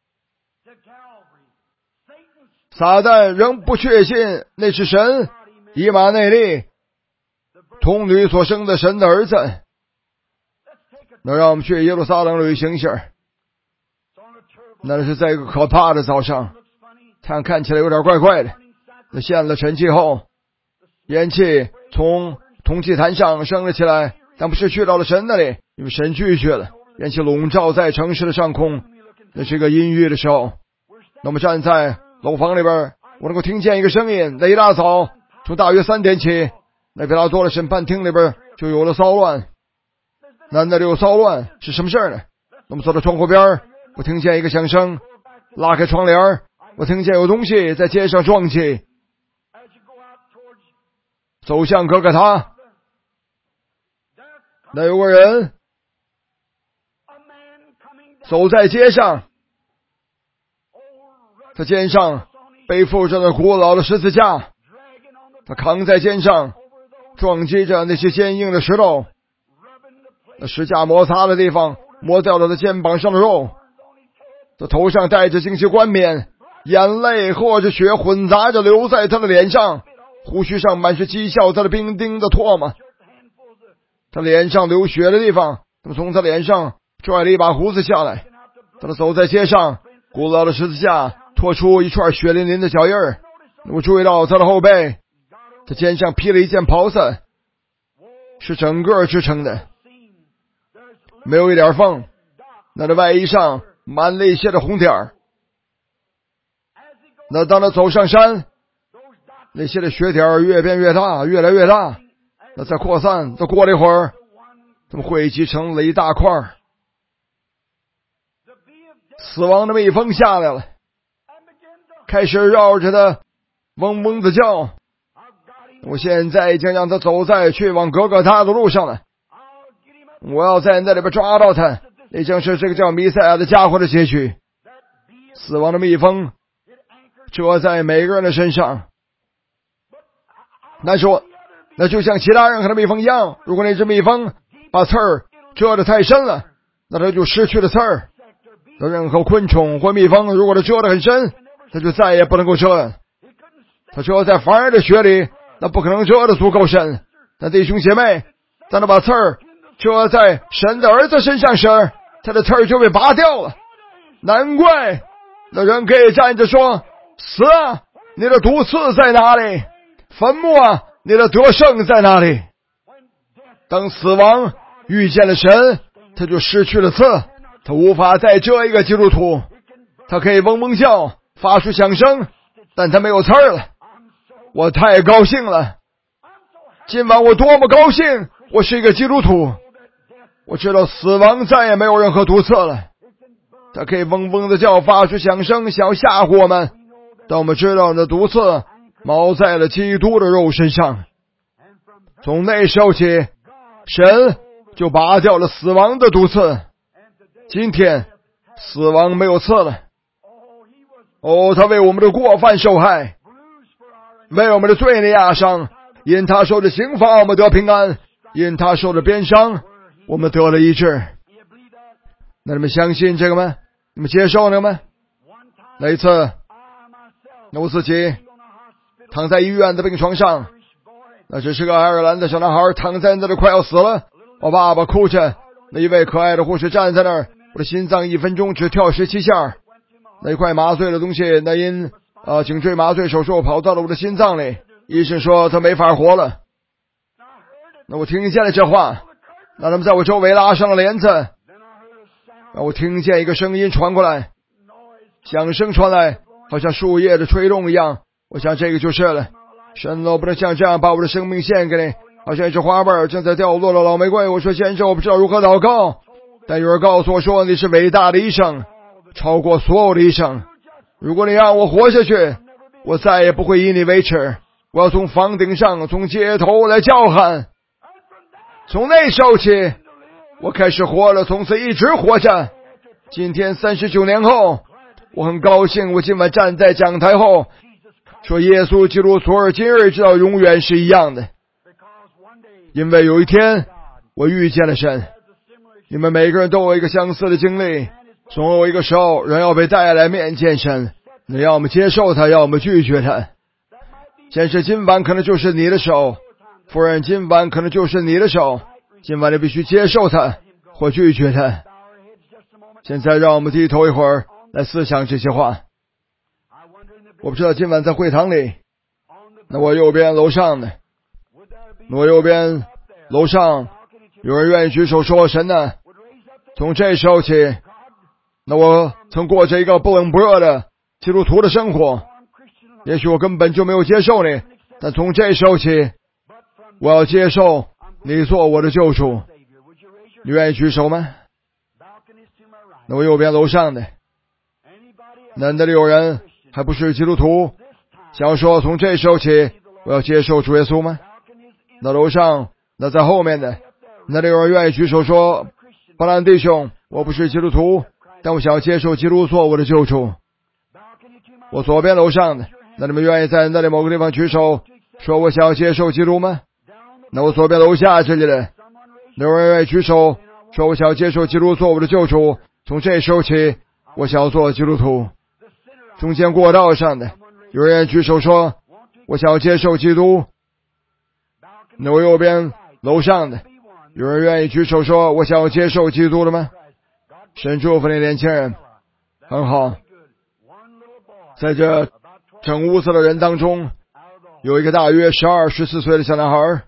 撒旦仍不确信那是神以马内利童女所生的神的儿子。那让我们去耶路撒冷旅行一下。那是在一个可怕的早上，太阳看起来有点怪怪的。那现了晨气后，烟气从铜祭坛上升了起来，但不是去到了神那里，因为神拒绝了。烟气笼罩在城市的上空，那是一个阴郁的时候。那我们站在楼房里边，我能够听见一个声音。那一大早，从大约三点起，那比拉多的审判厅里边就有了骚乱。那那里有骚乱是什么事呢？那么走到窗户边，我听见一个响声，拉开窗帘，我听见有东西在街上撞击，走向哥哥他。那有个人走在街上，他肩上背负着那古老的十字架，他扛在肩上，撞击着那些坚硬的石头，那石架摩擦的地方磨掉了他肩膀上的肉，他头上戴着金漆冠冕，眼泪或者血混杂着流在他的脸上，胡须上满是讥笑他的兵丁的唾沫。他脸上流血的地方，他们从他脸上拽了一把胡子下来。他走在街上，古老的十字架拖出一串血淋淋的脚印儿。我注意到他的后背，他肩上披了一件袍子，是整个织成的，没有一点缝。那的外衣上满了一些的红点儿。那当他走上山，那些的血点儿越变越大，越来越大。那再扩散，再过了一会儿，他们汇集成了一大块。死亡的蜜蜂下来了，开始绕着他嗡嗡的叫。我现在已经让他走在去往哥哥他的路上了，我要在那里边抓到他，那将是这个叫弥赛亚的家伙的结局。死亡的蜜蜂蛰在每个人的身上。那说那就像其他任何的蜜蜂一样，如果那只蜜蜂把刺儿蛰得太深了，那它就失去了刺儿。那任何昆虫或蜜蜂，如果它蛰得很深，它就再也不能够蛰了。它蛰在凡人的血里，那不可能蛰得足够深。那弟兄姐妹，当他把刺儿蛰在神的儿子身上时，他的刺儿就被拔掉了。难怪那人可以站着说：死啊，你的毒刺在哪里？坟墓啊，你的得胜在哪里？当死亡遇见了神，他就失去了刺，他无法再蛰一个基督徒。他可以嗡嗡叫，发出响声，但他没有刺儿了。我太高兴了，今晚我多么高兴，我是一个基督徒。我知道死亡再也没有任何毒刺了，他可以嗡嗡的叫，发出响声，想要吓唬我们，但我们知道那毒刺锚在了基督的肉身上。从那时候起，神就拔掉了死亡的毒刺。今天死亡没有刺了。哦，他为我们的过犯受害，为我们的罪孽压伤，因他受的刑罚我们得平安，因他受的鞭伤我们得了医治。那你们相信这个吗？你们接受那个吗？那一次，那我自己躺在医院的病床上，那只是个爱尔兰的小男孩，躺在那里快要死了。我爸爸哭着，那一位可爱的护士站在那儿，我的心脏一分钟只跳十七下。那一块麻醉的东西，那因啊颈椎麻醉手术跑到了我的心脏里，医生说他没法活了。那我听见了这话，那他们在我周围拉上了帘子。那我听见一个声音传过来，响声传来，好像树叶的吹动一样。我想这个就是了。神啊，我不能像这样把我的生命献给你，好像一只花瓣正在掉落的老玫瑰。我说先生，我不知道如何祷告，但有人告诉我说你是伟大的医生，超过所有的医生。如果你让我活下去，我再也不会以你为耻。我要从房顶上，从街头来叫喊。从那时候起，我开始活了，从此一直活着。今天三十九年后， 我很高兴，我今晚站在讲台后，说耶稣基督昨日今日直到永远是一样的。因为有一天，我遇见了神。你们每个人都有一个相似的经历，总有一个时候，人要被带来面见神，你要么接受他，要么拒绝他。先是今晚可能就是你的手，夫人，今晚可能就是你的手，今晚你必须接受他或拒绝他。现在让我们低头一会儿来思想这些话。我不知道今晚在会堂里，那我右边楼上的，那我右边楼上有人愿意举手说，神呢，从这时候起，那我曾过着一个不冷不热的基督徒的生活，也许我根本就没有接受你，但从这时候起，我要接受你做我的救主。你愿意举手吗？那我右边楼上的，那那里有人还不是基督徒，想要说从这时候起我要接受主耶稣吗？那楼上，那在后面的，那里有人愿意举手说，巴兰弟兄，我不是基督徒，但我想要接受基督做我的救主。我左边楼上的，那你们愿意在那里某个地方举手说我想要接受基督吗？那我左边楼下这里的，有人愿意举手说我想要接受基督做我的救主，从这时候起我想要做基督徒。中间过道上的，有人愿意举手说我想要接受基督。那我右边楼上的，有人愿意举手说我想要接受基督了吗？神祝福那年轻人，很好。在这整屋子的人当中，有一个大约十二、十四岁的小男孩。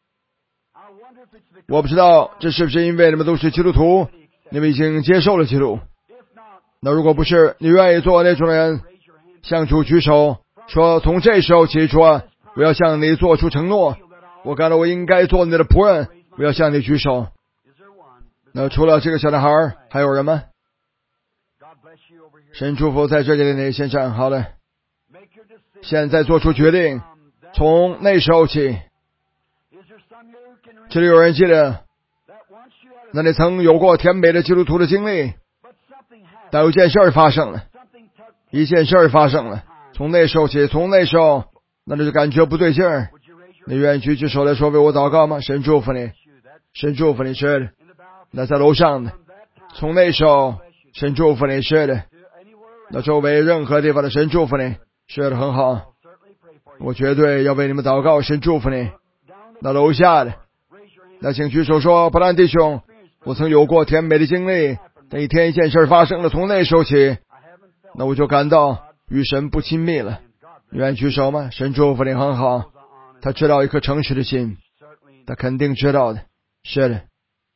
我不知道这是不是因为你们都是基督徒，你们已经接受了基督。那如果不是，你愿意做那种人，向主举手说从这时候起，主啊，我要向你做出承诺，我感到我应该做你的仆人，我要向你举手。那除了这个小男孩，还有人吗？神祝福在这里的那先生。好了，现在做出决定，从那时候起。这里有人记得，那你曾有过甜美的基督徒的经历，但有件事儿发生了，一件事儿发生了。从那时候起，从那时候，那你就感觉不对劲儿。你愿意举起手来说为我祷告吗？神祝福你，神祝福你，是的。那在楼上的，从那时候，神祝福你，是的。那周围任何地方的神祝福你，是的，很好。我绝对要为你们祷告，神祝福你。那楼下的，那请举手说，布兰弟兄，我曾有过甜美的经历，但一天一件事发生了，从那时候起，那我就感到与神不亲密了。你愿意举手吗？神祝福你，很好。他知道一颗诚实的心，他肯定知道的，是的。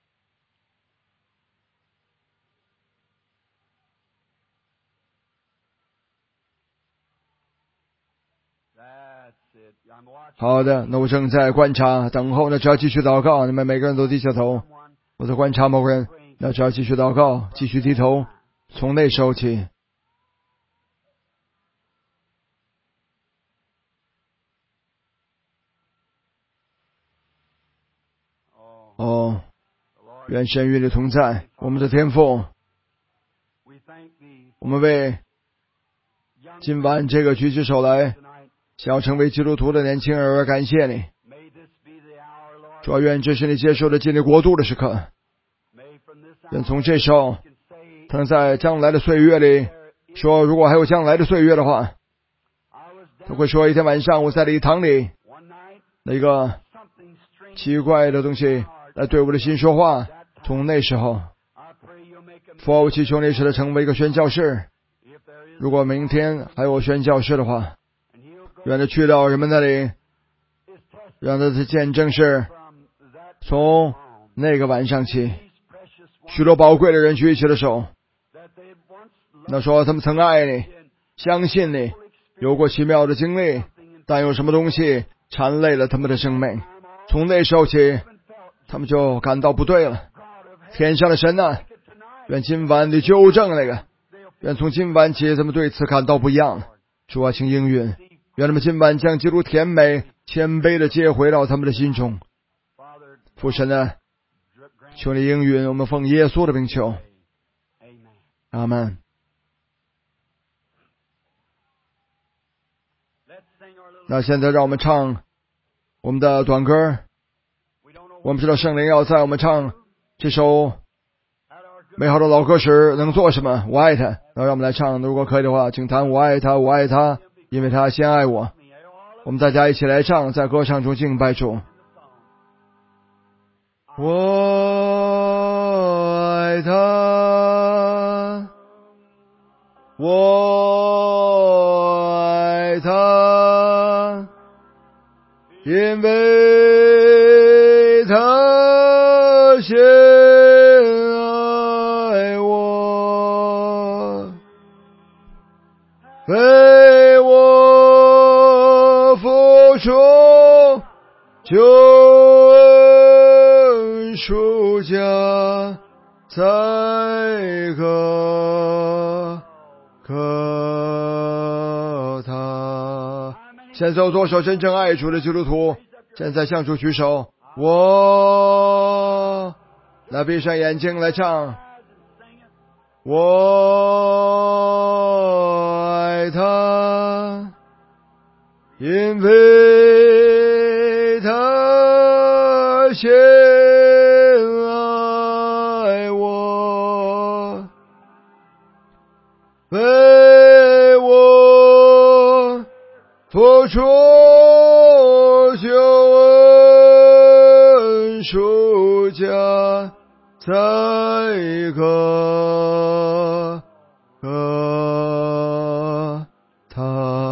好的，那我正在观察等候，那只要继续祷告，你们每个人都低下头。我在观察某个人，那只要继续祷告，继续低头，从那时候起。哦，愿神与你同在，我们的天父，我们为今晚这个举起手来想要成为基督徒的年轻人而感谢你。主要愿这是你接受的进入国度的时刻，愿从这时候他能在将来的岁月里说，如果还有将来的岁月的话，他会说一天晚上我在礼堂里那个奇怪的东西来对我的心说话。从那时候，父啊，我祈求你使他成为一个宣教士，如果明天还有宣教士的话，愿他去到人们那里，让他的见证是从那个晚上起，许多宝贵的人举起了手，那说他们曾爱你，相信你，有过奇妙的经历，但有什么东西缠累了他们的生命。从那时候起，他们就感到不对了。天上的神啊，愿今晚你纠正那个，愿从今晚起他们对此感到不一样。主啊，请应允，愿他们今晚将基督甜美谦卑的接回到他们的心中。父神啊，求你应允，我们奉耶稣的名求，阿们。 那现在让我们唱我们的短歌。我们知道圣灵要在我们唱这首美好的老歌时能做什么？我爱他。那让我们来唱，如果可以的话，请弹我爱他，我爱他，因为他先爱我。我们大家一起来唱，在歌唱中敬拜主。我爱他，我爱他，因为他先爱我，为我付出救恩赎价，才可可他。现在有多少真正爱主的基督徒？现在向主举手。我那闭上眼睛来唱。我爱他，因为他先爱我，为我付出救恩赎价，才可可他。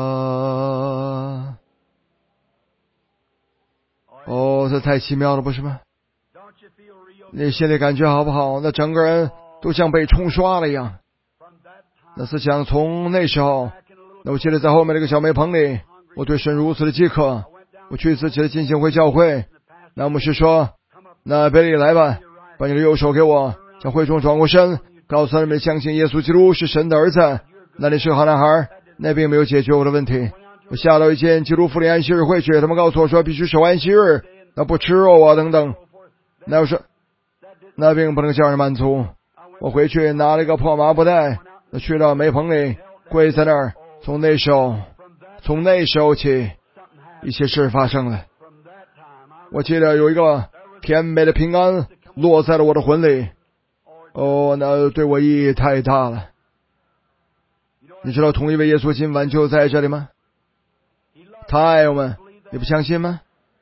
哦，这太奇妙了，不是吗？你心里感觉好不好？那整个人都像被冲刷了一样。那思想从那时候，那我记得在后面那个小煤棚里，我对神如此的饥渴。我去自己的浸信会教会，那牧师说，那贝利来吧，把你的右手给我，向会众转过身，告诉他们相信耶稣基督是神的儿子。那里是个好男孩，那并没有解决我的问题。我下到一间基督复临安息日会去，他们告诉我说必须守安息日，那不吃肉啊等等。那我说那并不能叫人满足。我回去拿了一个破麻布袋，那去到煤棚里跪在那儿。从那时候从那时候起，一些事发生了。我记得有一个甜美的平安落在了我的魂里。哦，那对我意义太大了。你知道同一位耶稣今晚就在这里吗？他爱我们，你不相信吗？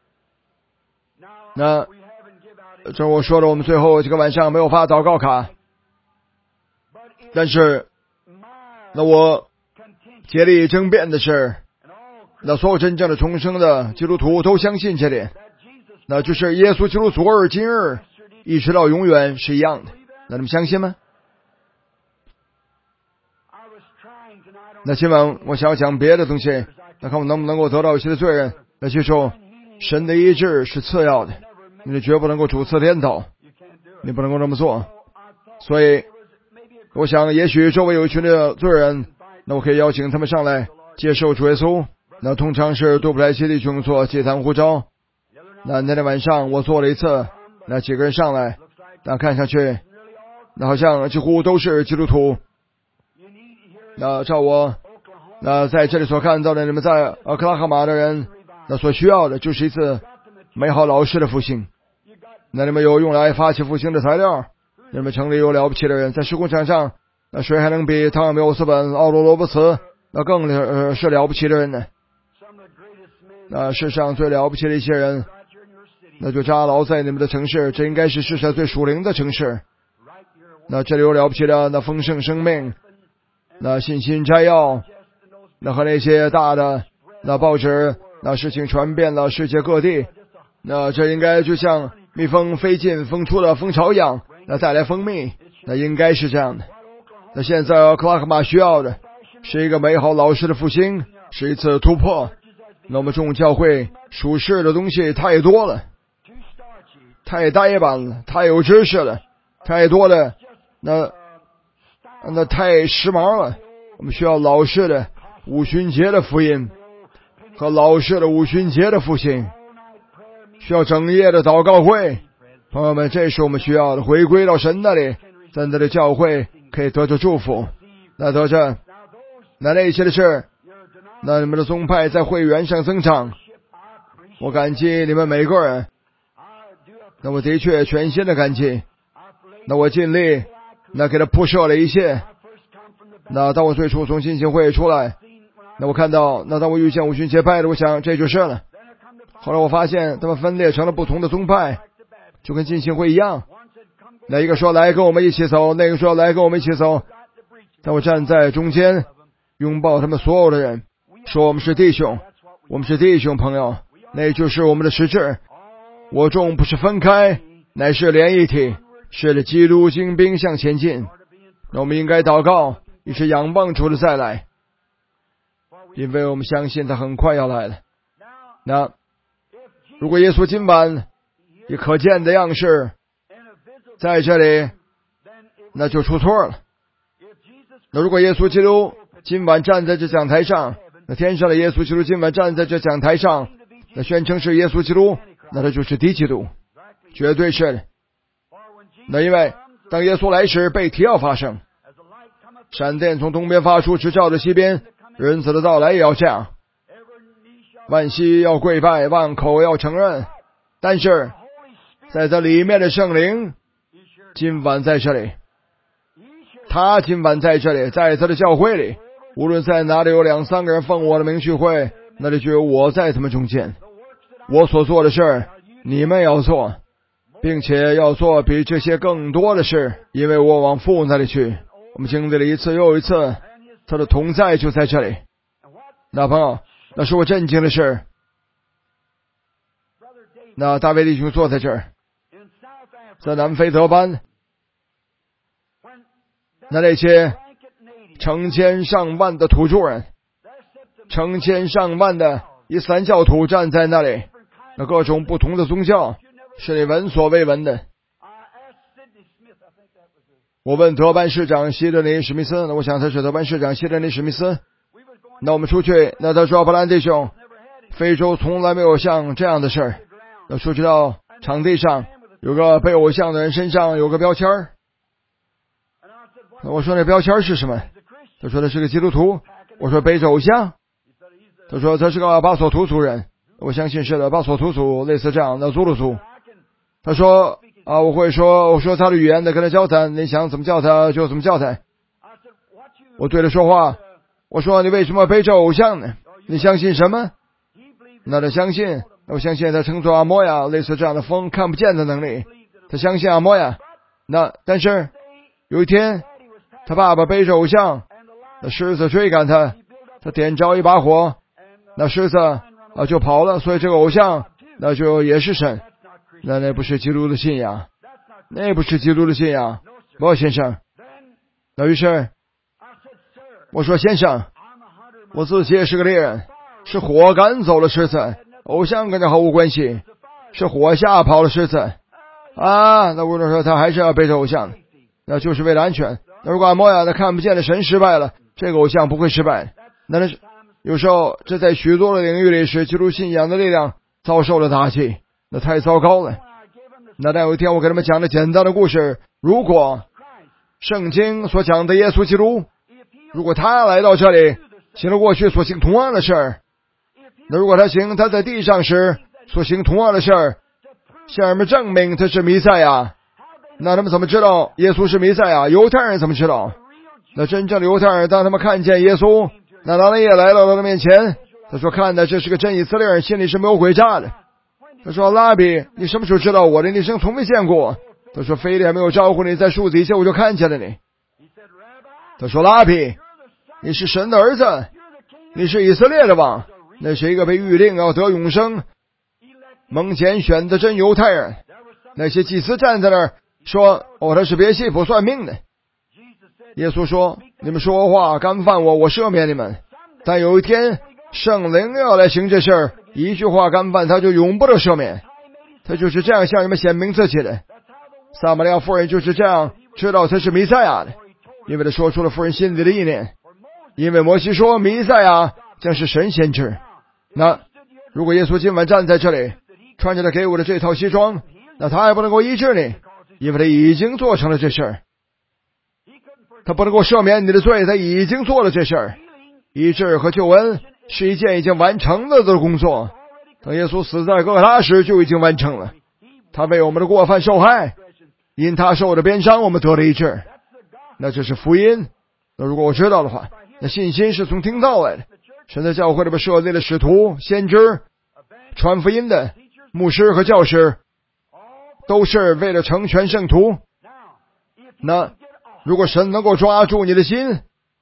那这我说了，我们最后这个晚上没有发祷告卡，但是那我竭力争辩的是，那所有真正的重生的基督徒都相信这点，那就是耶稣基督昨日今日一直到永远是一样的。那你们相信吗？那今晚我想要讲别的东西，那看我能不能够得到一些的罪人。那记住，神的医治是次要的，你绝不能够主次颠倒，你不能够这么做。所以我想也许周围有一群的罪人，那我可以邀请他们上来接受主耶稣。那通常是杜布莱西弟兄做祭坛呼召。那那天晚上我做了一次，那几个人上来，那看上去那好像几乎都是基督徒。那照我那在这里所看到的，你们在俄克拉荷马的人，那所需要的就是一次美好老师的复兴。那你们有用来发起复兴的材料，你们城里有了不起的人，在施工场上，那谁还能比汤米欧斯本、奥罗罗伯茨那更呃是了不起的人呢？那世上最了不起的一些人，那就扎牢在你们的城市，这应该是世上最属灵的城市。那这里有了不起的那丰盛生命，那信心摘要，那和那些大的那报纸，那事情传遍了世界各地。那这应该就像蜜蜂飞进蜂出的蜂巢一样，那带来蜂蜜，那应该是这样的。那现在克拉克马需要的是一个美好老师的复兴，是一次突破。那我们众教会属世的东西太多了，太呆板了，太有知识了，太多了，那那太时髦了。我们需要老式的五旬节的福音和老式的五旬节的复兴，需要整夜的祷告会。朋友们，这是我们需要的，回归到神那里，在那里教会可以得着祝福。那得着那那些的事， 那你们的宗派在会员上增长，我感激你们每个人。那我的确全心的感激。那我尽力，那给他铺设了一切。那当我最初从浸信会出来，那我看到，那当我遇见五旬节派的，我想这就是了。后来我发现他们分裂成了不同的宗派，就跟浸信会一样。那一个说来跟我们一起走，那个说来跟我们一起走。但我站在中间，拥抱他们所有的人，说我们是弟兄，我们是弟兄朋友，那就是我们的实质。我众不是分开，乃是连一体，是的基督精兵向前进。那我们应该祷告，一直仰望主的再来，因为我们相信他很快要来了。那如果耶稣今晚以可见的样式在这里，那就出错了。那如果耶稣基督今晚站在这讲台上，那天上的耶稣基督今晚站在这讲台上，那宣称是耶稣基督，那他就是敌基督，绝对是的。那因为当耶稣来时，被提要发生，闪电从东边发出，直照着西边，人子的到来也要这样，万膝要跪拜，万口要承认。但是在这里面的圣灵今晚在这里，他今晚在这里，在他的教会里，无论在哪里有两三个人奉我的名聚会，那里就有我在他们中间。我所做的事你们要做，并且要做比这些更多的事，因为我往父那里去。我们经历了一次又一次，他的同在就在这里。那朋友，那是我震惊的事。那大卫弟兄坐在这儿，在南非德班，那那些成千上万的土著人，成千上万的伊斯兰教徒站在那里，那各种不同的宗教是你闻所未闻的。我问德班市长希德尼史密斯，那我想他是德班市长希德尼史密斯。那我们出去，那他说布兰弟兄，非洲从来没有像这样的事儿。那说知道场地上有个被偶像的人身上有个标签儿。我说那标签是什么？他说他是个基督徒。我说背着偶像。他说他是个巴索图族人。我相信是的，巴索图族类似这样的祖鲁族。他说啊，我会说，我说他的语言的跟他交谈，你想怎么叫他就怎么叫他。我对他说话，我说你为什么背着偶像呢？你相信什么？那他相信，我相信他称作阿摩亚，类似这样的风看不见的能力。他相信阿摩亚。那但是有一天，他爸爸背着偶像，那狮子追赶他，他点着一把火，那狮子啊就跑了，所以这个偶像那就也是神。那那不是基督的信仰，那不是基督的信仰，不，先生。那于是我说，先生，我自己也是个猎人，是火赶走了狮子，偶像跟这毫无关系，是火吓跑了狮子啊。那无论说他还是要背着偶像，那就是为了安全。那如果阿摩亚的看不见的神失败了，这个偶像不会失败。那那是有时候这在许多的领域里使基督信仰的力量遭受了打击，那太糟糕了。那但有一天我给他们讲了简单的故事，如果圣经所讲的耶稣基督，如果他来到这里行了过去所行同样的事儿，那如果他行他在地上时所行同样的事儿，向人们证明他是弥赛亚，那他们怎么知道耶稣是弥赛亚？犹太人怎么知道？那真正的犹太人当他们看见耶稣，那拿了也来到他的面前，他说看的这是个真以色列人，心里是没有诡诈的。他说拉比，你什么时候知道我的？你生从未见过。他说非利还没有招呼你，在树底下我就看见了你。他说拉比，你是神的儿子，你是以色列的王，那是一个被预定要得永生蒙拣选的真犹太人。那些祭司站在那儿说，哦，他是别西卜算命的。耶稣说，你们说话干犯我，我赦免你们，但有一天圣灵要来行这事儿，一句话干犯他就永不得赦免。他就是这样向你们显明自己的。撒玛利亚妇人就是这样知道他是弥赛亚的，因为他说出了妇人心里的意念。因为摩西说弥赛亚将是神先知。那如果耶稣今晚站在这里，穿着他给我的这套西装，那他还不能够医治你，因为他已经做成了这事儿。他不能够赦免你的罪，他已经做了这事儿。医治和救恩是一件已经完成了的工作。当耶稣死在哥哥他时就已经完成了，他为我们的过犯受害，因他受的鞭伤我们得了医治。那这是福音。那如果我知道的话，那信心是从听到来的。神在教会里边设立了使徒、先知、传福音的牧师和教师，都是为了成全圣徒。那如果神能够抓住你的心，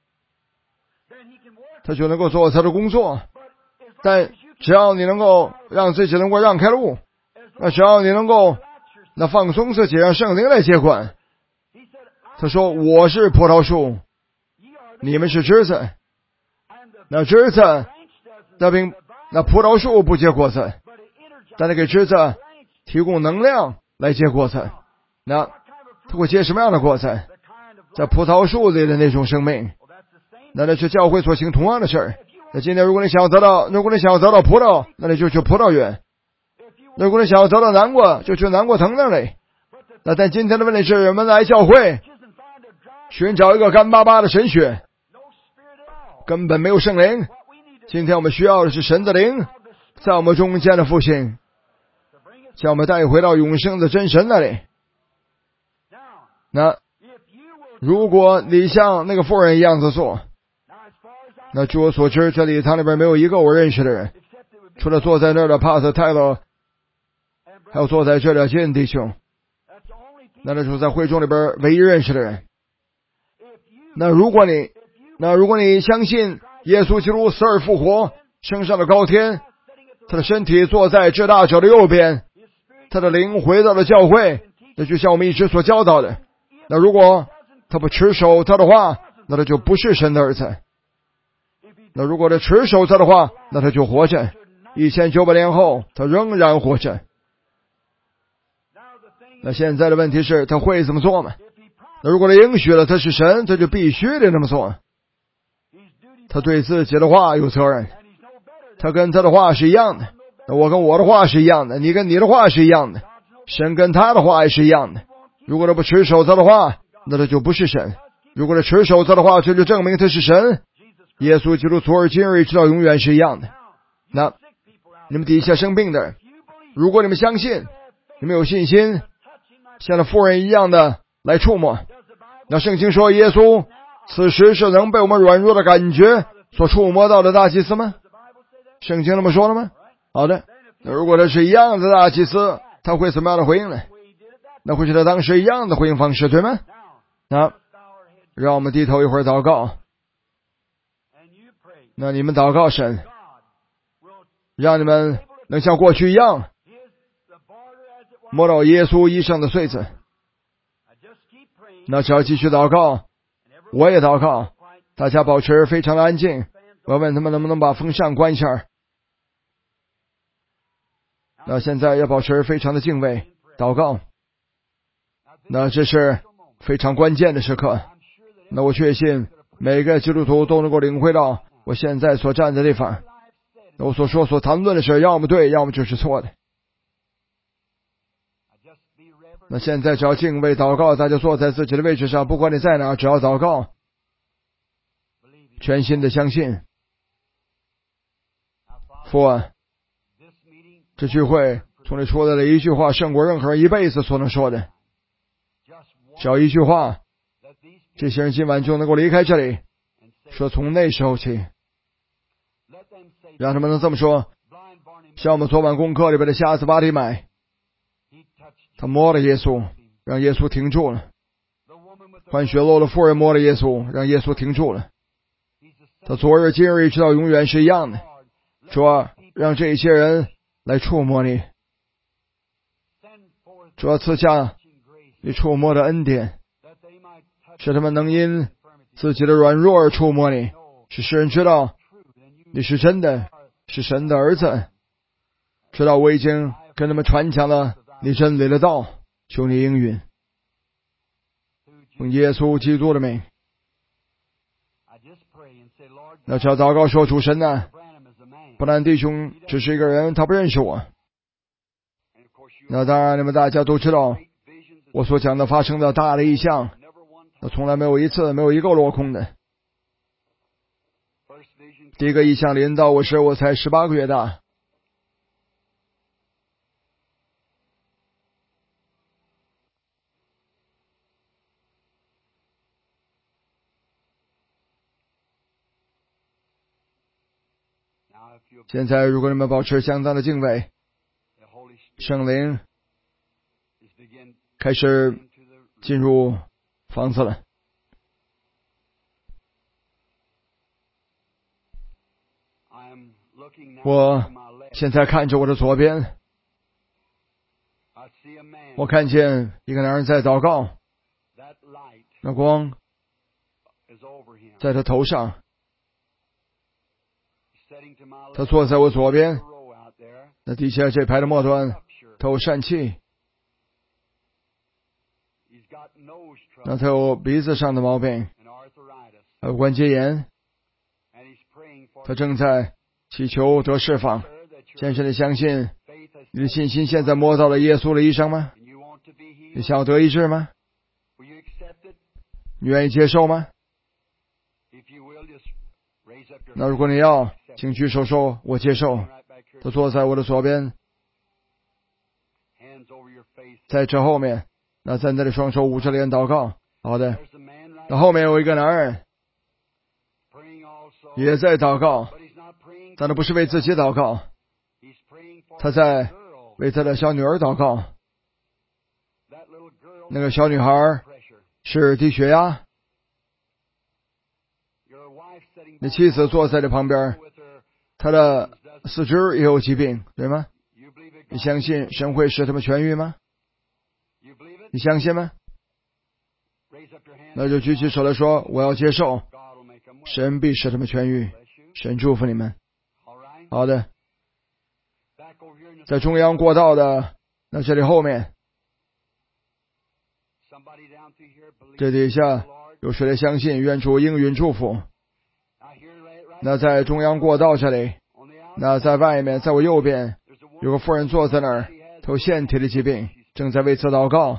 他就能够做他的工作。但只要你能够让自己能够让开路，那只要你能够那放松自己，让圣灵来接管。他说我是葡萄树，你们是枝子。那枝子那并那葡萄树不结果子，但那给枝子提供能量来结果子。那他会结什么样的果子？在葡萄树里的那种生命。那那是教会所行同样的事儿。那今天如果你想要得到如果你想要得到葡萄，那你就去葡萄园。如果你想要得到南瓜，就去南瓜藤那里。那但今天的问题是，人们来教会寻找一个干巴巴的神学，根本没有圣灵。今天我们需要的是神的灵在我们中间的复兴，将我们带回到永生的真神那里。那如果你像那个妇人一样子做，那据我所知，这礼堂里边没有一个我认识的人，除了坐在那儿的帕特泰勒，还有坐在这里的金弟兄，那那是在会众里边唯一认识的人。那如果你那如果你相信耶稣基督死而复活，升上了高天，他的身体坐在至大者的右边，他的灵回到了教会，那就像我们一直所教导的。那如果他不持守他的话，那他就不是神的儿子。那如果他持守他的话，那他就活着。一千九百年后他仍然活着。那现在的问题是，他会这么做吗？那如果他应许了他是神，他就必须得那么做。他对自己的话有责任，他跟他的话是一样的，那我跟我的话是一样的，你跟你的话是一样的，神跟他的话也是一样的。如果他不持守他的话，那他就不是神。如果他持守他的话，这就证明他是神。耶稣基督昨日今日直到永远是一样的。那你们底下生病的人，如果你们相信，你们有信心，像那妇人一样的来触摸，那圣经说耶稣此时是能被我们软弱的感觉所触摸到的大祭司吗？圣经那么说了吗？好的。那如果他是一样的大祭司，他会怎么样的回应呢？那会是他当时一样的回应方式，对吗？那让我们低头一会儿祷告。那你们祷告神，让你们能像过去一样摸到耶稣衣上的穗子。那只要继续祷告，我也祷告，大家保持非常的安静。我问他们能不能把风扇关一下。那现在要保持非常的敬畏祷告。那这是非常关键的时刻。那我确信每个基督徒都能够领会到我现在所站的地方，我所说所谈论的事要么对，要么就是错的。那现在只要敬畏祷告，大家坐在自己的位置上，不管你在哪，只要祷告，全心的相信。父啊，这聚会从你说的一句话胜过任何人一辈子所能说的，只要一句话，这些人今晚就能够离开这里，说从那时候起，让他们能这么说。像我们昨晚功课里边的瞎子巴提买，他摸了耶稣，让耶稣停住了。患血漏的妇人摸了耶稣，让耶稣停住了。他昨日今日直到永远是一样的。主啊，让这些人来触摸你，主啊，赐下你触摸的恩典，使他们能因自己的软弱而触摸你，使世人知道你是真的，是神的儿子。知道我已经跟他们传讲了你真理的道，求你应允，用耶稣基督的名。那只要祷告说，主神啊，布兰弟兄只是一个人，他不认识我。那当然你们大家都知道我所讲的发生的大的异象，那从来没有一次没有一个落空的。 第一个异象临到我时，我才十八个月大。现在如果你们保持相当的敬畏，圣灵开始进入房子了。我现在看着我的左边，我看见一个男人在祷告，那光在他头上，他坐在我左边，那底下这排的末端，他有疝气，那他有鼻子上的毛病，还有关节炎，他正在祈求得释放。先生，你相信你的信心现在摸到了耶稣的医生吗？你想要得医治吗？你愿意接受吗？那如果你要，请举手说我接受。他坐在我的左边，在这后面，那在那里双手捂着脸祷告。好的，那后面有一个男人也在祷告，但他不是为自己祷告，他在为他的小女儿祷告。那个小女孩是低血压，你妻子坐在这旁边，她的四肢也有疾病，对吗？你相信神会使他们痊愈吗？你相信吗？那就举起手来说我要接受，神必使他们痊愈。神祝福你们。好的，在中央过道的那这里后面，这底下有谁来相信愿主应允祝福？那在中央过道这里，那在外面在我右边有个妇人坐在那儿，她有腺体的疾病，正在为此祷告。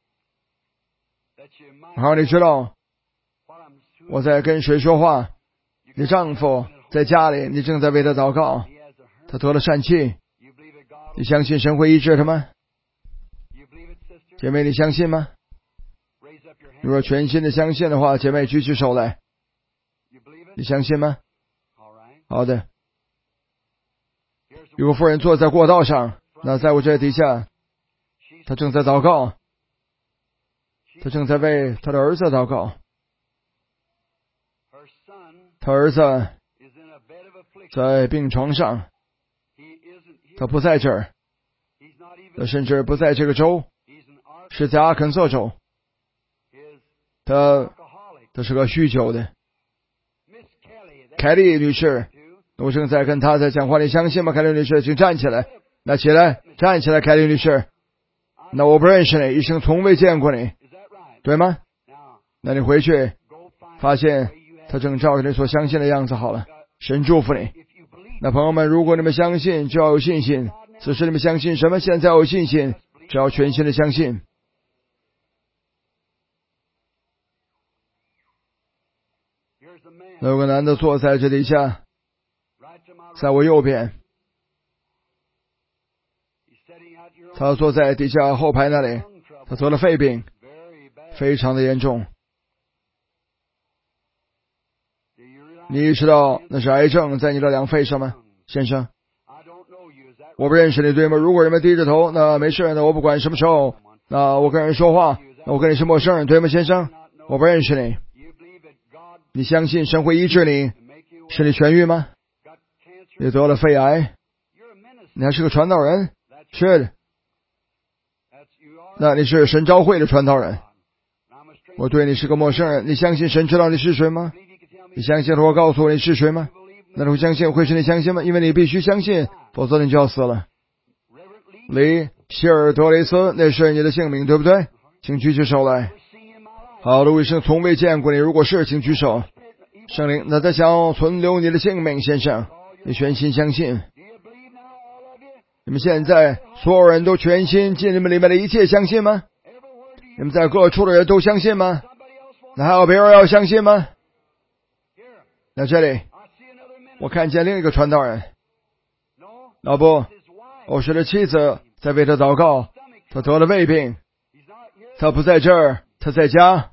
好，你知道我在跟谁说话？你丈夫在家里，你正在为他祷告，他得了疝气，你相信神会医治他吗？姐妹，你相信吗？如果全心的相信的话，姐妹举起手来。你相信吗？好的。有个妇人坐在过道上，那在我这底下，她正在祷告，她正在为她的儿子祷告。他儿子在病床上，他不在这儿，他甚至不在这个州，是在阿肯色州。他他是个酗酒的。凯莉女士，我正在跟她在讲话，你相信吗？凯莉女士，请站起来。那起来，站起来，凯莉女士。那我不认识你，一生从未见过你，对吗？那你回去发现他正照着你所相信的样子好了。神祝福你。那朋友们，如果你们相信，就要有信心。此时你们相信什么？现在有信心，只要全心的相信。那有个男的坐在这底下，在我右边，他坐在底下后排那里，他得了肺病，非常的严重。你知道那是癌症在你的两肺上吗，先生？我不认识你，对吗？如果人们低着头，那没事，那我不管什么时候，那我跟人说话，那我跟你是陌生人，对吗，先生？我不认识你。你相信神会医治你，使你痊愈吗？你得了肺癌，你还是个传道人？是的。那你是神召会的传道人。我对你是个陌生人，你相信神知道你是谁吗？你相信我告诉我你是谁吗？那你会相信会使你相信吗？因为你必须相信，否则你就要死了。李希尔德雷斯，那是你的姓名，对不对？请举起手来。好的，我一生从未见过你，如果是，请举手。圣灵，那在想存留你的性命，先生，你全心相信。你们现在所有人都全心尽你们里面的一切相信吗？你们在各处的人都相信吗？那还有别人要相信吗？那这里我看见另一个传道人。老不，我是他妻子在为他祷告，他得了胃病，他不在这儿，他在家。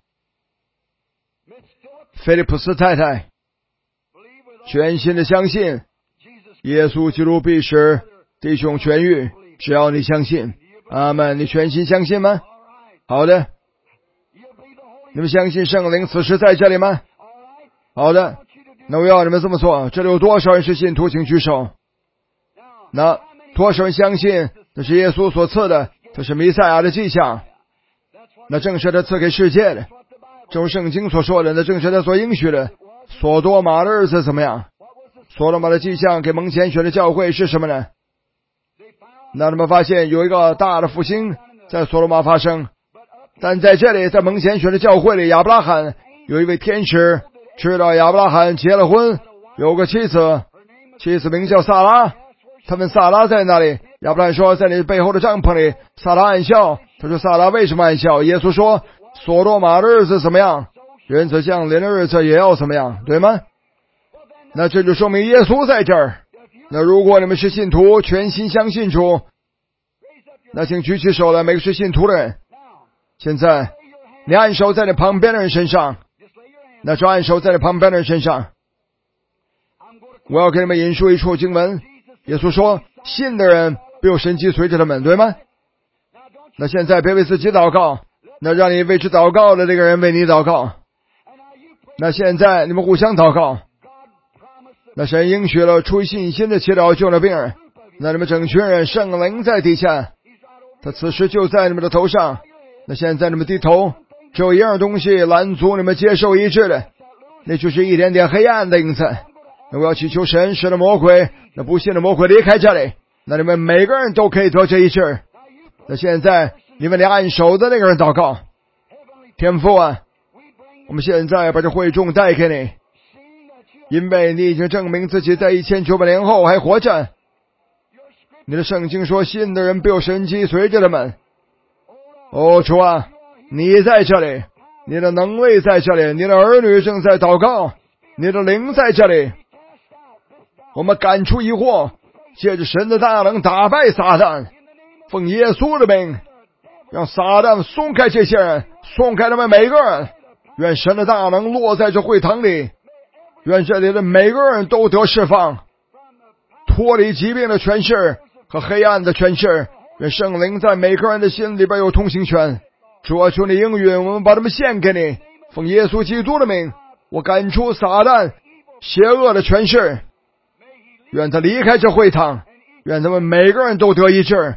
菲利普斯太太全心的相信耶稣基督必使弟兄痊愈，只要你相信。阿们，你全心相信吗？好的。你们相信圣灵此时在这里吗？好的。那我要你们这么做。这里有多少人是信徒，请举手。那多少人相信这是耶稣所赐的，这是弥赛亚的迹象，那正是他赐给世界的，正如圣经所说的，那正是他所应许的。索多玛的日子怎么样？索多玛的迹象给蒙拣选的教会是什么呢？那他们发现有一个大的复兴在索多玛发生，但在这里，在蒙拣选的教会里，亚伯拉罕有一位天使知道亚伯拉罕结了婚，有个妻子，妻子名叫撒拉。他问撒拉在哪里？亚伯拉罕说在你背后的帐篷里。撒拉暗笑。他说撒拉为什么暗笑？耶稣说索多玛的日子怎么样，人子降临的日子也要怎么样，对吗？那这就说明耶稣在这儿。那如果你们是信徒，全心相信主，那请举起手来，每个是信徒的人。现在你按手在你旁边的人身上，那就按手在你旁边的人身上。我要给你们引述一处经文，耶稣说信的人必有神迹随着他们，对吗？那现在别为自己祷告，那让你为之祷告的这个人为你祷告。那现在你们互相祷告。那神应许了出于信心的祈祷救了病人，那你们整群人圣灵在底下，他此时就在你们的头上。那现在你们低头，只有一样东西拦阻你们接受医治的，那就是一点点黑暗的影子。那我要祈求神使的魔鬼，那不信的魔鬼离开这里，那你们每个人都可以得这医治。那现在你们连按手的那个人祷告。天父啊，我们现在把这会众带给你，因为你已经证明自己在一千九百年后还活着。你的圣经说信的人必有神迹随着他们。哦，主啊，你在这里，你的能力在这里，你的儿女正在祷告，你的灵在这里。我们赶出疑惑，借着神的大能打败撒旦，奉耶稣的名，让撒旦松开这些人，松开他们每个人。愿神的大能落在这会堂里，愿这里的每个人都得释放，脱离疾病的权势和黑暗的权势。愿圣灵在每个人的心里边有通行权。主啊，求你应允，我们把他们献给你，奉耶稣基督的名，我赶出撒旦邪恶的权势，愿他离开这会堂，愿他们每个人都得医治。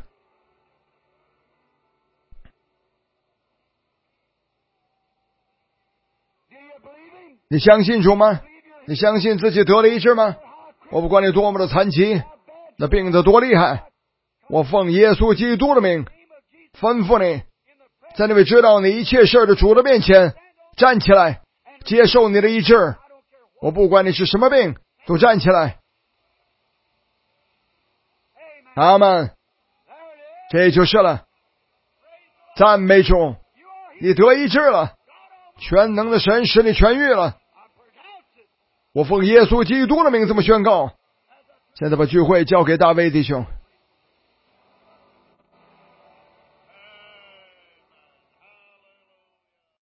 你相信主吗？你相信自己得了医治吗？我不管你多么的残疾，那病得多厉害，我奉耶稣基督的名吩咐你，在那位知道你一切事的主的面前站起来，接受你的医治。我不管你是什么病，都站起来。阿们，这就是了。赞美主，你得医治了，全能的神使你痊愈了。我奉耶稣基督的名这么宣告。现在把聚会交给大卫弟兄。